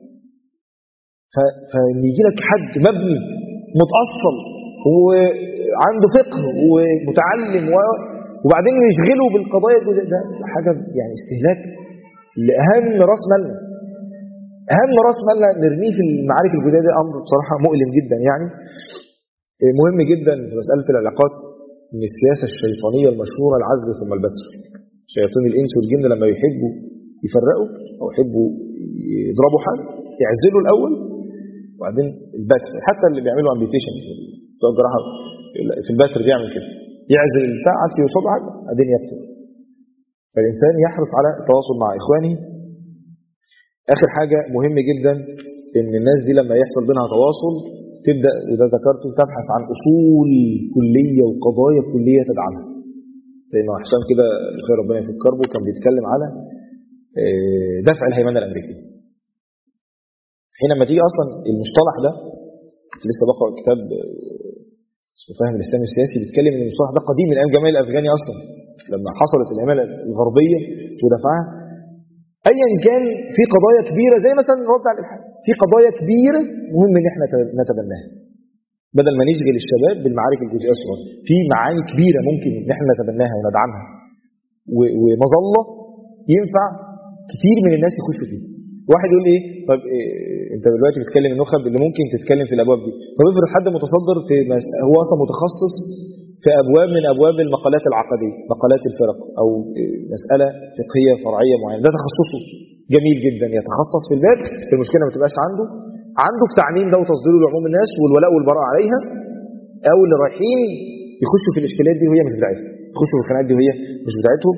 فيجي لك حد مبني متأصل وعنده فقه ومتعلم وبعدين يشغله بالقضايا ده حاجه يعني استهلاك لاهم راس مالنا. اهم راس مالنا نرميه في المعارك الجديده، ده امر بصراحه مؤلم جدا. يعني مهم جدا في مساله العلاقات ان السياسه الشيطانيه المشهوره العزل ثم البتر. شياطين الانس والجن لما يحبوا يفرقوا او يحبوا يضربوا حد يعزلوا الاول وبعدين البتر. حتى اللي بيعملوا امبيتيشن بتوع الجراحه في البتر بيعمل كده، يعزل البتاع عكس يصاب حاجه بعدين يبتر. فالانسان يحرص على التواصل مع اخوانه. اخر حاجه مهم جدا ان الناس دي لما يحصل بينها تواصل تبدا، وده ذكرته، تبحث عن اصول كليه وقضايا كليه تدعمها. زي ما حسام كده بخير ربنا يفكره كان بيتكلم على دفع الهيمنه الامريكيه. حينما تيجي اصلا المصطلح ده، لسه بقرا كتاب اسمه فهم الاسلام السياسي بيتكلم ان المصطلح ده قديم من ايام جمال الافغاني اصلا، لما حصلت الهيمنه الغربيه ودفعها. ايا كان في قضايا كبيره زي مثلا الرد على الالحاد، في قضايا كبيره مهم ان احنا نتبناها بدل ما نشغل الشباب بالمعارك الجزئيه الصغيره. في معاني كبيره ممكن ان احنا نتبناها وندعمها، ومظله ينفع كتير من الناس يخشوا فيها. واحد يقول ايه؟ طب إيه انت دلوقتي بتتكلم النخب اللي ممكن تتكلم في الابواب دي، طب افرض حد متصدر في هو اصلا متخصص في ابواب من ابواب المقالات العقديه، مقالات الفرق او مساله فقهيه فرعيه معينه، ده تخصصه جميل جدا، يتخصص في الباب، المشكله ما تبقاش عنده في تعميم ده وتصديره لعموم الناس والولاء والبراء عليها، او اللي رايحين يخشوا في الاشكالات دي وهي مش بتاعتهم، يخشوا في الخناقات دي وهي مش بتاعتهم.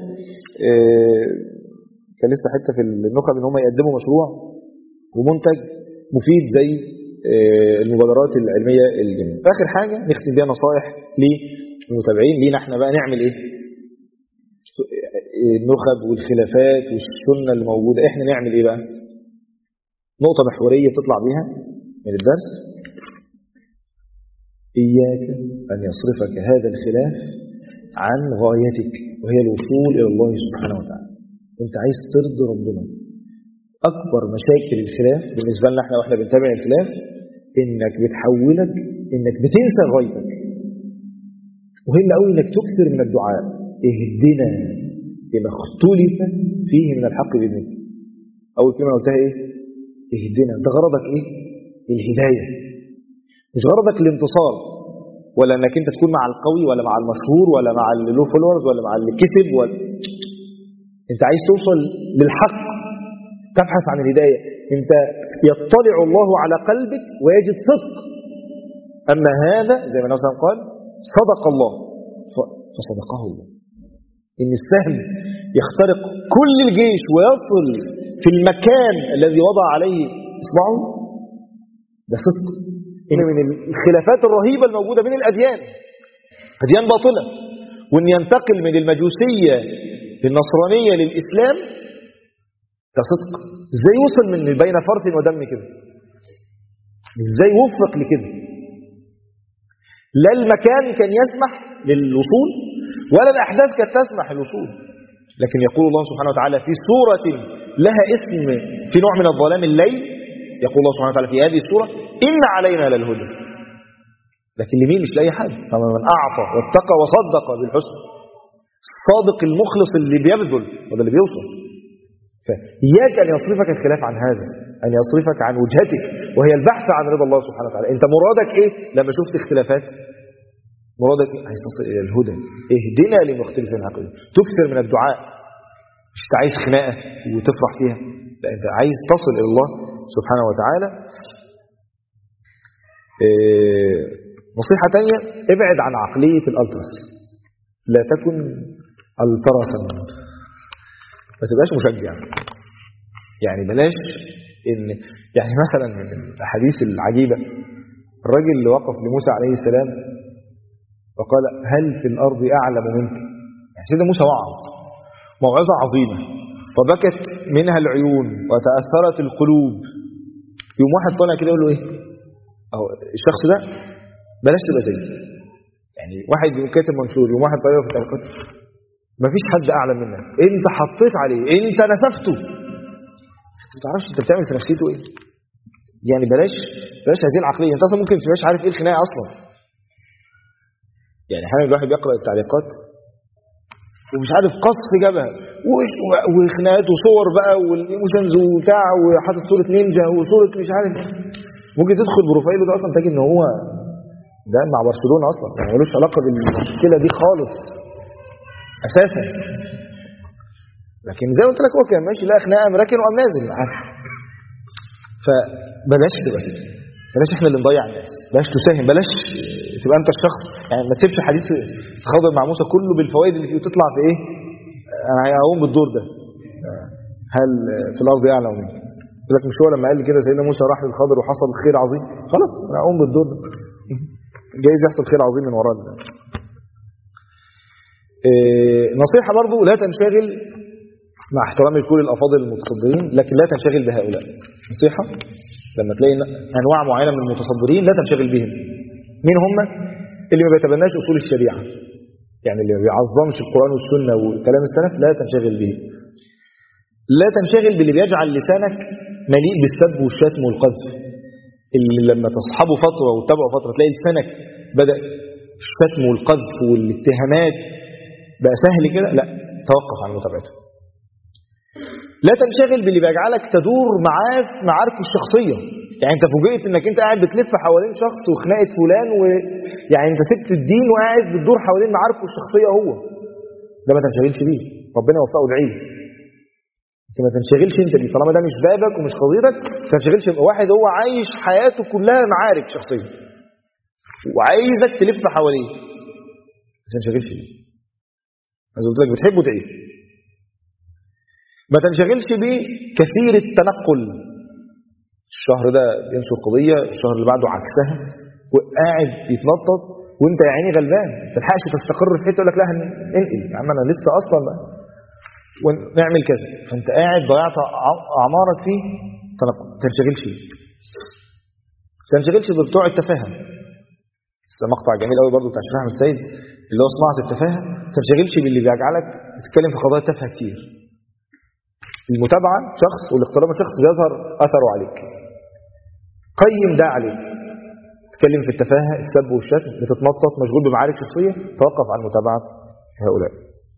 كان لسه حته في النخب ان هم يقدموا مشروع ومنتج مفيد زي المبادرات العلميه الجميله. اخر حاجه نختم بيها نصائح للمتابعين لينا احنا بقى، نعمل ايه؟ النخب والخلافات والسنه اللي موجوده، احنا نعمل ايه بقى؟ نقطه محوريه تطلع بيها من الدرس: اياك ان يصرفك هذا الخلاف عن غايتك، وهي الوصول الى الله سبحانه وتعالى. انت عايز ترضي ربنا. اكبر مشاكل الخلاف بالنسبه لنا احنا واحنا بنتابع الخلاف انك بتحولك انك بتنسى غايتك. مهم قوي انك تكثر من الدعاء: اهدنا لما اختلف فيه من الحق باذنك. اول كلمه قلتها ايه؟ اهدنا. انت غرضك ايه؟ الهدايه، مش غرضك الانتصار، ولا انك انت تكون مع القوي ولا مع المشهور ولا مع اللي له فولورز ولا مع اللي كسب انت عايز توصل للحق، تبحث عن الهدايه. انت يطلع الله على قلبك ويجد صدق. اما هذا زي ما النبي صلى الله عليه وسلم قال: صدق الله فصدقه الله. ان السهم يخترق كل الجيش ويصل في المكان الذي وضع عليه اصبعه، ده صدق. ان من الخلافات الرهيبه الموجوده بين الاديان، اديان باطله، وان ينتقل من المجوسيه للنصرانيه للاسلام، ده صدق. ازاي وصل من بين فرث ودم كده؟ ازاي وفق لكده؟ لا المكان كان يسمح للوصول ولا الاحداث كانت تسمح للوصول، لكن يقول الله سبحانه وتعالى في سوره لها اسم في نوع من الظلام الليل، يقول الله سبحانه وتعالى في هذه السوره: ان علينا للهدى. لكن لمين؟ مش لاي حد. فمن اعطى واتقى وصدق بالحسنى. الصادق المخلص اللي بيبذل وده اللي بيوصل. فإياك أن يصرفك الخلاف عن هذا، أن يصرفك عن وجهتك وهي البحث عن رضا الله سبحانه وتعالى. أنت مرادك إيه لما شفت اختلافات؟ مرادك إيه؟ عايز تصل إلى الهدى. اهدنا لمختلف العقل. تكثر من الدعاء، مش أنت عايز خناقة وتفرح فيها، لا أنت عايز تصل إلى الله سبحانه وتعالى. نصيحة تانية: ابعد عن عقلية الألتراس. لا تكن ألتراسا، ما تبقاش مشجع. يعني بلاش ان يعني مثلا من الاحاديث العجيبه الراجل اللي وقف لموسى عليه السلام وقال: هل في الارض اعلم منك؟ يعني سيدنا موسى وعظ موعظه عظيمه وبكت منها العيون وتاثرت القلوب. يوم واحد طالع كده يقول له ايه؟ اهو الشخص ده بلاش تبقى زيه. يعني واحد كاتب منشور، يوم واحد طالع في التلقات: مفيش حد اعلم منك، انت حطيت عليه، انت نسفته. انت ما تعرفش انت بتعمل في نفسيته ايه. يعني بلاش هذه العقليه. انت اصلا ممكن ما تبقاش عارف ايه الخناقه اصلا. يعني احيانا الواحد بيقرا التعليقات ومش عارف قصف جبهه وخناقات وصور بقى والايموشنز وبتاع، وحاطط صوره نينجا وصوره مش عارف. ممكن تدخل بروفايله ده اصلا تجد ان هو ده مع برشلونه اصلا، يعني ملوش علاقه بالمشكله دي خالص اساسا. لكن زي ما قلت لك هو كان ماشي لا خناقه راكن وقام نازل معاه. فبلاش تبقى كده، بلاش احنا اللي نضيع الناس، بلاش تساهم، بلاش تبقى انت الشخص يعني ما تسيبش حديث خضر مع موسى كله بالفوائد اللي فيه وتطلع في ايه انا هقوم بالدور ده. هل في الارض يعلم منك؟ قلت لك مش هو لما قال لي كده سيدنا موسى راح للخضر وحصل خير عظيم، خلاص انا هقوم بالدور ده. جايز يحصل خير عظيم من وراء ده. نصيحة برضو لا تنشغل مع احترامي لكل الافاضل المتصدرين، لكن لا تنشغل بهؤلاء. نصيحة لما تلاقي انواع معينة من المتصدرين لا تنشغل بهم. مين هم؟ اللي ما بيتبناش اصول الشريعة، يعني اللي ما بيعظمش القرآن والسنة وكلام السلف لا تنشغل به. لا تنشغل باللي بيجعل لسانك مليء بالسب والشتم والقذف، اللي لما تصحبه فترة وتتابعه فترة تلاقي لسانك بدأ الشتم والقذف والاتهامات بقى سهل كده، لا توقف عن متابعته. لا تنشغل باللي بيجعلك تدور معاه في معاركه الشخصية، يعني انت فوجئت انك انت قاعد بتلف حوالين شخص وخناقة فلان يعني انت سبت الدين وقاعد بتدور حوالين معاركه الشخصية هو ده ما تنشغلش بيه، ربنا يوفقه ادعيه. ما تنشغلش انت بيه طالما ده مش بابك ومش قضيتك، ما تنشغلش. واحد هو عايش حياته كلها معارك شخصية وعايزك تلف حواليه، ما تنشغلش بيه. عايز قلت لك بتحبه ادعيه. ما تنشغلش بيه كثير التنقل، الشهر ده ينشر قضية الشهر اللي بعده عكسها وقاعد يتنطط وانت يا عيني غلبان ما تلحقش تستقر في حته يقول لك لا انقل يا عم انا لسه اصلا بقى ونعمل كذا، فانت قاعد ضيعت اعمارك فيه. ما تنشغلش ببتوع التفاهه. ده مقطع جميل قوي برضو بتاع الشيخ احمد السيد اللي هو صناعه التفاهه. ما تنشغلش باللي بيجعلك تتكلم في قضايا تافهه كتير. المتابعه شخص والاقتراب من شخص بيظهر اثره عليك، قيم ده عليك. تتكلم في التفاهه السب والشتم، بتتنطط، مشغول بمعارك شخصيه، توقف عن متابعه هؤلاء.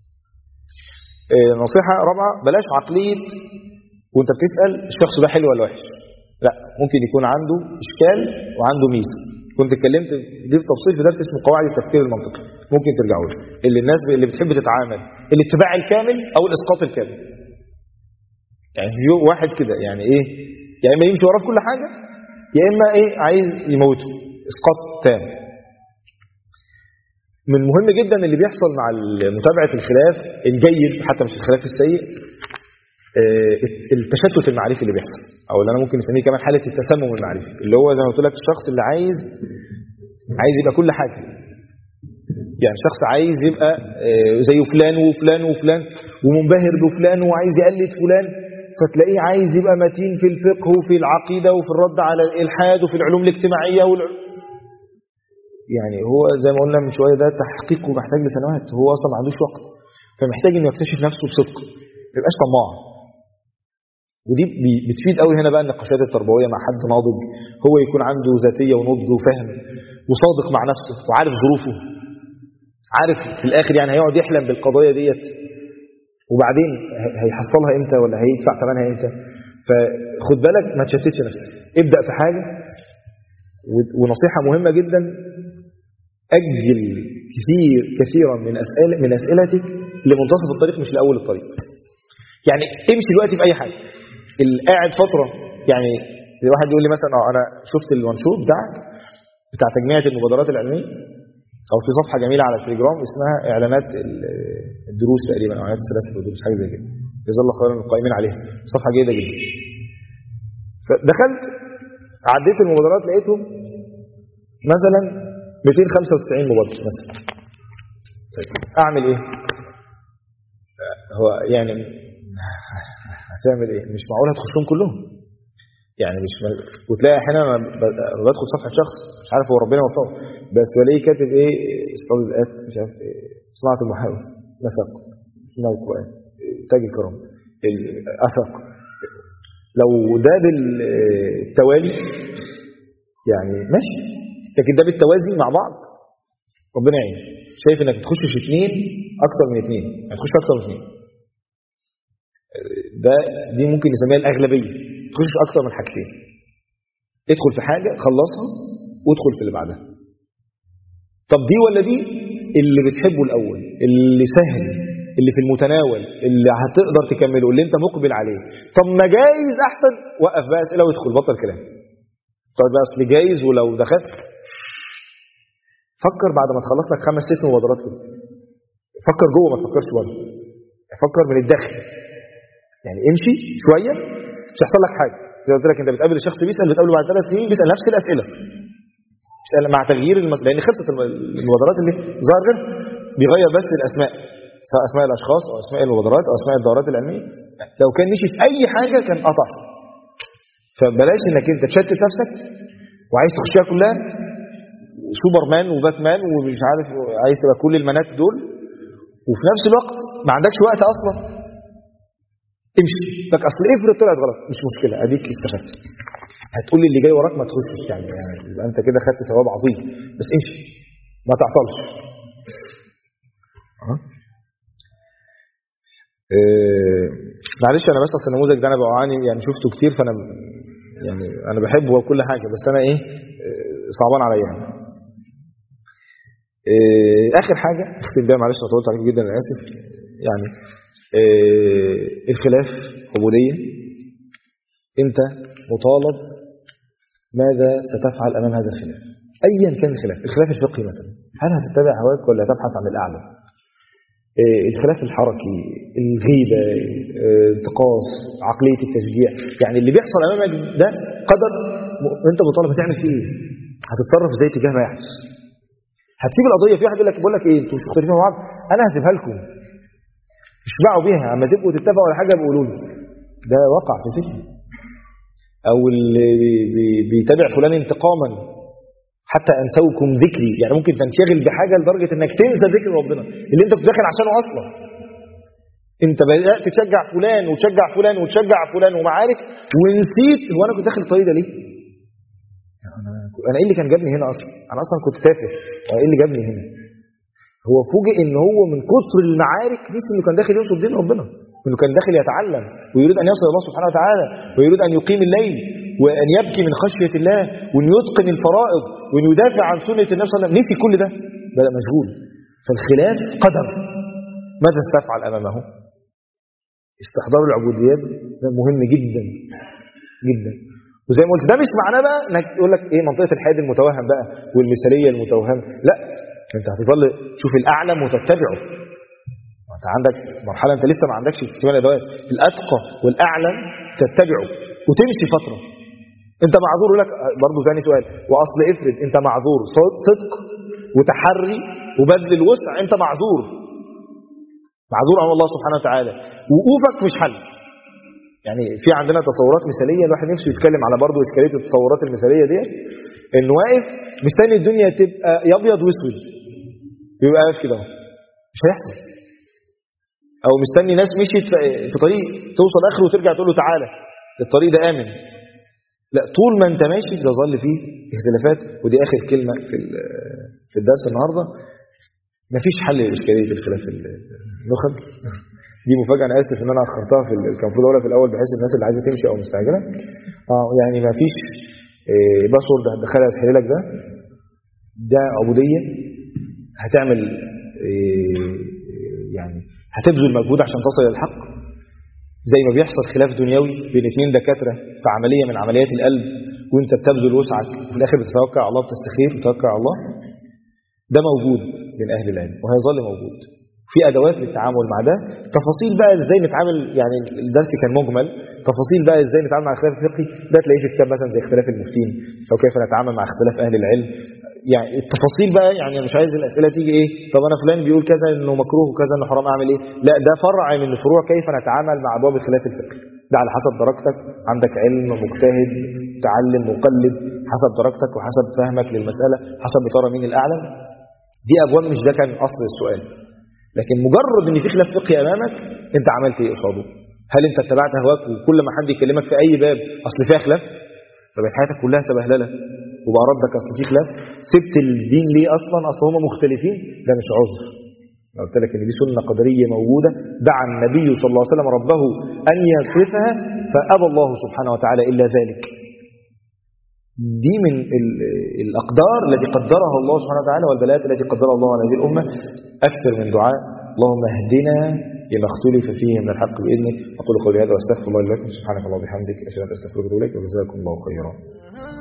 نصيحة رابعة بلاش عقلية وانت بتسأل الشخص ده حلو ولا وحش. لا، ممكن يكون عنده إشكال وعنده ميزة. كنت اتكلمت دي بتفصيل في درس اسمه قواعد التفكير المنطقي، ممكن ترجعوا له. اللي الناس اللي بتحب تتعامل الاتباع الكامل او الاسقاط الكامل. يعني في واحد كده يعني ايه، يا اما يمشي وراه في كل حاجة يا اما ايه عايز يموته اسقاط تام. من مهم جدا اللي بيحصل مع متابعة الخلاف الجيد حتى مش الخلاف السيء، التشتت المعرفي اللي بيحصل، او اللي انا ممكن اسميه كمان حالة التسمم المعرفي، اللي هو زي ما قلت لك الشخص اللي عايز يبقى كل حاجة. يعني شخص عايز يبقى زي فلان وفلان وفلان ومنبهر بفلان وعايز يقلد فلان، فتلاقيه عايز يبقى متين في الفقه وفي العقيدة وفي الرد على الإلحاد وفي العلوم الاجتماعية يعني هو زي ما قلنا من شوية ده تحقيقه محتاج لسنوات، هو أصلا ما عندوش وقت، فمحتاج إنه يكتشف نفسه بصدق، ما يبقاش طماع. ودي بتفيد قوي هنا بقى النقاشات التربوية مع حد ناضج، هو يكون عنده ذاتية ونضج وفهم وصادق مع نفسه وعارف ظروفه، عارف في الآخر يعني هيقعد يحلم بالقضايا ديت وبعدين هيحصلها امتى ولا هيدفع ثمنها امتى. فخد بالك ما تشتتش نفسك، ابدأ في حاجة. ونصيحة مهمة جدا، أجل كثيرا من أسئلتك لمنتصف الطريق مش لأول الطريق. يعني امشي دلوقتي في أي حاجة، القاعد فترة يعني واحد يقول لي مثلا أنا شفت المنشور بتاع تجميع المبادرات العلمية، أو في صفحة جميلة على التليجرام اسمها إعلانات الدروس تقريبا، أو إعلانات السلاسل الدروس حاجة زي كده، جزا الله خيرا القائمين عليها، صفحة جيدة جدا. فدخلت عديت المبادرات لقيتهم مثلا 295 مبادرة مثلا. أعمل إيه؟ هو يعني هتعمل إيه؟ مش معقول هتخشهم كلهم يعني مش وتلاقي احيانا بدخل صفحه شخص مش عارف هو ربنا وفقه بس ولاقيه كاتب ايه استاذ مش عارف ايه صناعه المحاور نسق صناعه القران تاج الكرم الاثق. لو ده بالتوالي يعني ماشي، لكن ده بالتوازي مع بعض ربنا يعين. شايف انك تخشش اثنين اكتر من اثنين، هتخش اكتر من اثنين، دي ممكن نسميها الاغلبيه. تخش اكتر من حاجتين، ادخل في حاجه خلصها وادخل في اللي بعدها. طب دي ولا دي؟ اللي بتحبه الاول، اللي سهل، اللي في المتناول، اللي هتقدر تكمله، اللي انت مقبل عليه. طب ما جايز احسن وقف بقى اسئله وادخل، بطل كلام. طب بقى اصل جايز ولو دخلت فكر بعد ما تخلص لك 5-6 مبادرات كده، فكر جوه ما تفكرش بره، فكر من الداخل. يعني امشي شويه مش هيحصل لك حاجه. زي ما قلت لك انت بتقابل الشخص بتقابله بعد 3 سنين بيسال نفس الاسئله، مع تغيير لان خلصت المبادرات اللي ظهر غير بيغير بس الاسماء، سواء اسماء الاشخاص او اسماء المبادرات او اسماء الدورات العلميه. لو كان مشي في اي حاجه كان قطع. فبلاش انك انت تشتت نفسك وعايز تخشيها كلها سوبرمان وباتمان ومش عارف عايز تبقى كل المنات دول، وفي نفس الوقت ما عندكش وقت اصلا. امشي لك، اصل افرض طلعت غلط مش مشكله، اديك استفدت. هتقول لي اللي جاي وراك ما تخشش، يعني يبقى انت كده خدت ثواب عظيم، بس امشي ما تعطلش. معلش انا بس اصل النموذج ده انا بعاني يعني شفته كتير، فانا يعني انا بحبه وكل حاجه، بس انا صعبان عليا. اخر حاجه اختم بيها، معلش انا طولت عليك جدا انا اسف. يعني الخلاف عبوديه. انت مطالب ماذا ستفعل امام هذا الخلاف ايا كان الخلاف. الخلاف الفقهي مثلا، هل هتتبع هواك ولا تبحث عن الاعلى؟ الخلاف الحركي، الغيبه، انتقاص، عقليه التشجيع، يعني اللي بيحصل امامك ده قدر، انت مطالب هتعمل فيه ايه؟ هتتصرف ازاي تجاه ما يحدث؟ هتسيب القضيه؟ في واحد يقول لك بقول لك ايه انتوا مش مختلفين مع بعض، انا هسيبها لكم اشبعوا بيها، اما تبقوا تتفقوا على حاجه بيقولوا لي. ده وقع في فتنه. او اللي بيتابع فلان انتقاما حتى انسوكم ذكري، يعني ممكن تنشغل بحاجه لدرجه انك تنسى ذكر ربنا اللي انت كنت داخل عشانه اصلا. انت بدات تشجع فلان وتشجع فلان وتشجع فلان ومعارك، ونسيت هو انا كنت داخل الطريق ده ليه؟ انا ايه اللي كان جابني هنا اصلا؟ انا اصلا كنت تافه، انا ايه اللي جابني هنا؟ هو فوجئ ان هو من كتر المعارك نسي انه كان داخل يوصل دين ربنا، انه كان داخل يتعلم ويريد ان يصل الله سبحانه وتعالى، ويريد ان يقيم الليل وان يبكي من خشيه الله وان يتقن الفرائض وان يدافع عن سنه النبي صلى الله عليه وسلم. نسي كل ده، بدا مشغول. فالخلاف قدر، ماذا ستفعل امامه؟ استحضار العبوديات ده مهم جدا جدا. وزي ما قلت ده مش معناه بقى انك تقول لك ايه منطقه الحياد المتوهم بقى والمثاليه المتوهمه، لا، انت هتظل تشوف الاعلم وتتبعه. انت عندك مرحله انت لسه ما عندكش اكتمال الادوات، الاتقى والاعلم تتبعه وتمشي فتره. انت معذور. يقول لك برضه ثاني سؤال، واصل افرض انت معذور صدق وتحري وبذل الوسع، انت معذور امام الله سبحانه وتعالى. وقوفك مش حل. يعني في عندنا تصورات مثاليه، الواحد نفسه يتكلم على برضه اشكاليه التصورات المثاليه دي، انه واقف مستني الدنيا تبقى ابيض واسود، بيبقى واقف كده مش هيحصل. او مستني ناس مشيت في طريق توصل اخره وترجع تقول له تعالى الطريق ده امن. لا، طول ما انت ماشي بيظل فيه اختلافات. ودي اخر كلمه في الدرس النهارده، مفيش حل لاشكاليه الخلاف النخب. دي مفاجاه، انا اسف ان انا اخرتها كان المفروض اقولها في الاول بحيث الناس اللي عايزه تمشي او مستعجله. يعني مفيش باسورد هتدخلها تحللك ده عبوديه. هتعمل يعني هتبذل مجهود عشان تصل الى الحق، زي ما بيحصل خلاف دنيوي بين 2 دكاتره في عمليه من عمليات القلب، وانت بتبذل وسعك وفي الاخر بتتوكل على الله، بتستخير وتتوكل على الله. ده موجود بين اهل العلم وهيظل موجود. في ادوات للتعامل مع ده. تفاصيل بقى ازاي نتعامل، يعني الدرس كان مجمل، تفاصيل بقى ازاي نتعامل مع الخلاف الفقهي ده تلاقيه في كتاب مثلا زي اختلاف المفتين، او كيف نتعامل مع اختلاف اهل العلم. يعني التفاصيل بقى، يعني مش عايز الاسئله تيجي طب انا فلان بيقول كذا انه مكروه وكذا انه حرام، اعمل ايه؟ لا، ده فرع من فروع كيف نتعامل مع ابواب الخلاف الفقهي. ده على حسب درجتك، عندك علم، مجتهد، متعلم، مقلد، حسب درجتك وحسب فهمك للمساله، حسب بترى مين الاعلم. دي ابواب، مش ده كان اصل السؤال. لكن مجرد ان في خلاف فقهي امامك، انت عملت ايه قصاده؟ هل انت اتبعت هواك وكل ما حد يكلمك في اي باب اصل فيها خلاف فبقت حياتك كلها سبهلله وبقى ردك اصل في خلاف؟ سبت الدين ليه اصلا؟ اصل هم مختلفين. ده مش عذر. انا قلت لك ان دي سنه قدريه موجوده، دعا النبي صلى الله عليه وسلم ربه ان يصرفها فابى الله سبحانه وتعالى الا ذلك. دي من الأقدار التي قدرها الله سبحانه وتعالى والبلاءات التي قدرها الله على هذه الأمة. أكثر من دعاء اللهم اهدنا لما اختلف فيه من الحق بإذنك. أقول قولي هذا واستغفر الله لكم. سبحانك اللهم وبحمدك أشهد أن لا إله إلا أنت أستغفرك وأتوب إليك، وجزاكم الله خيرا.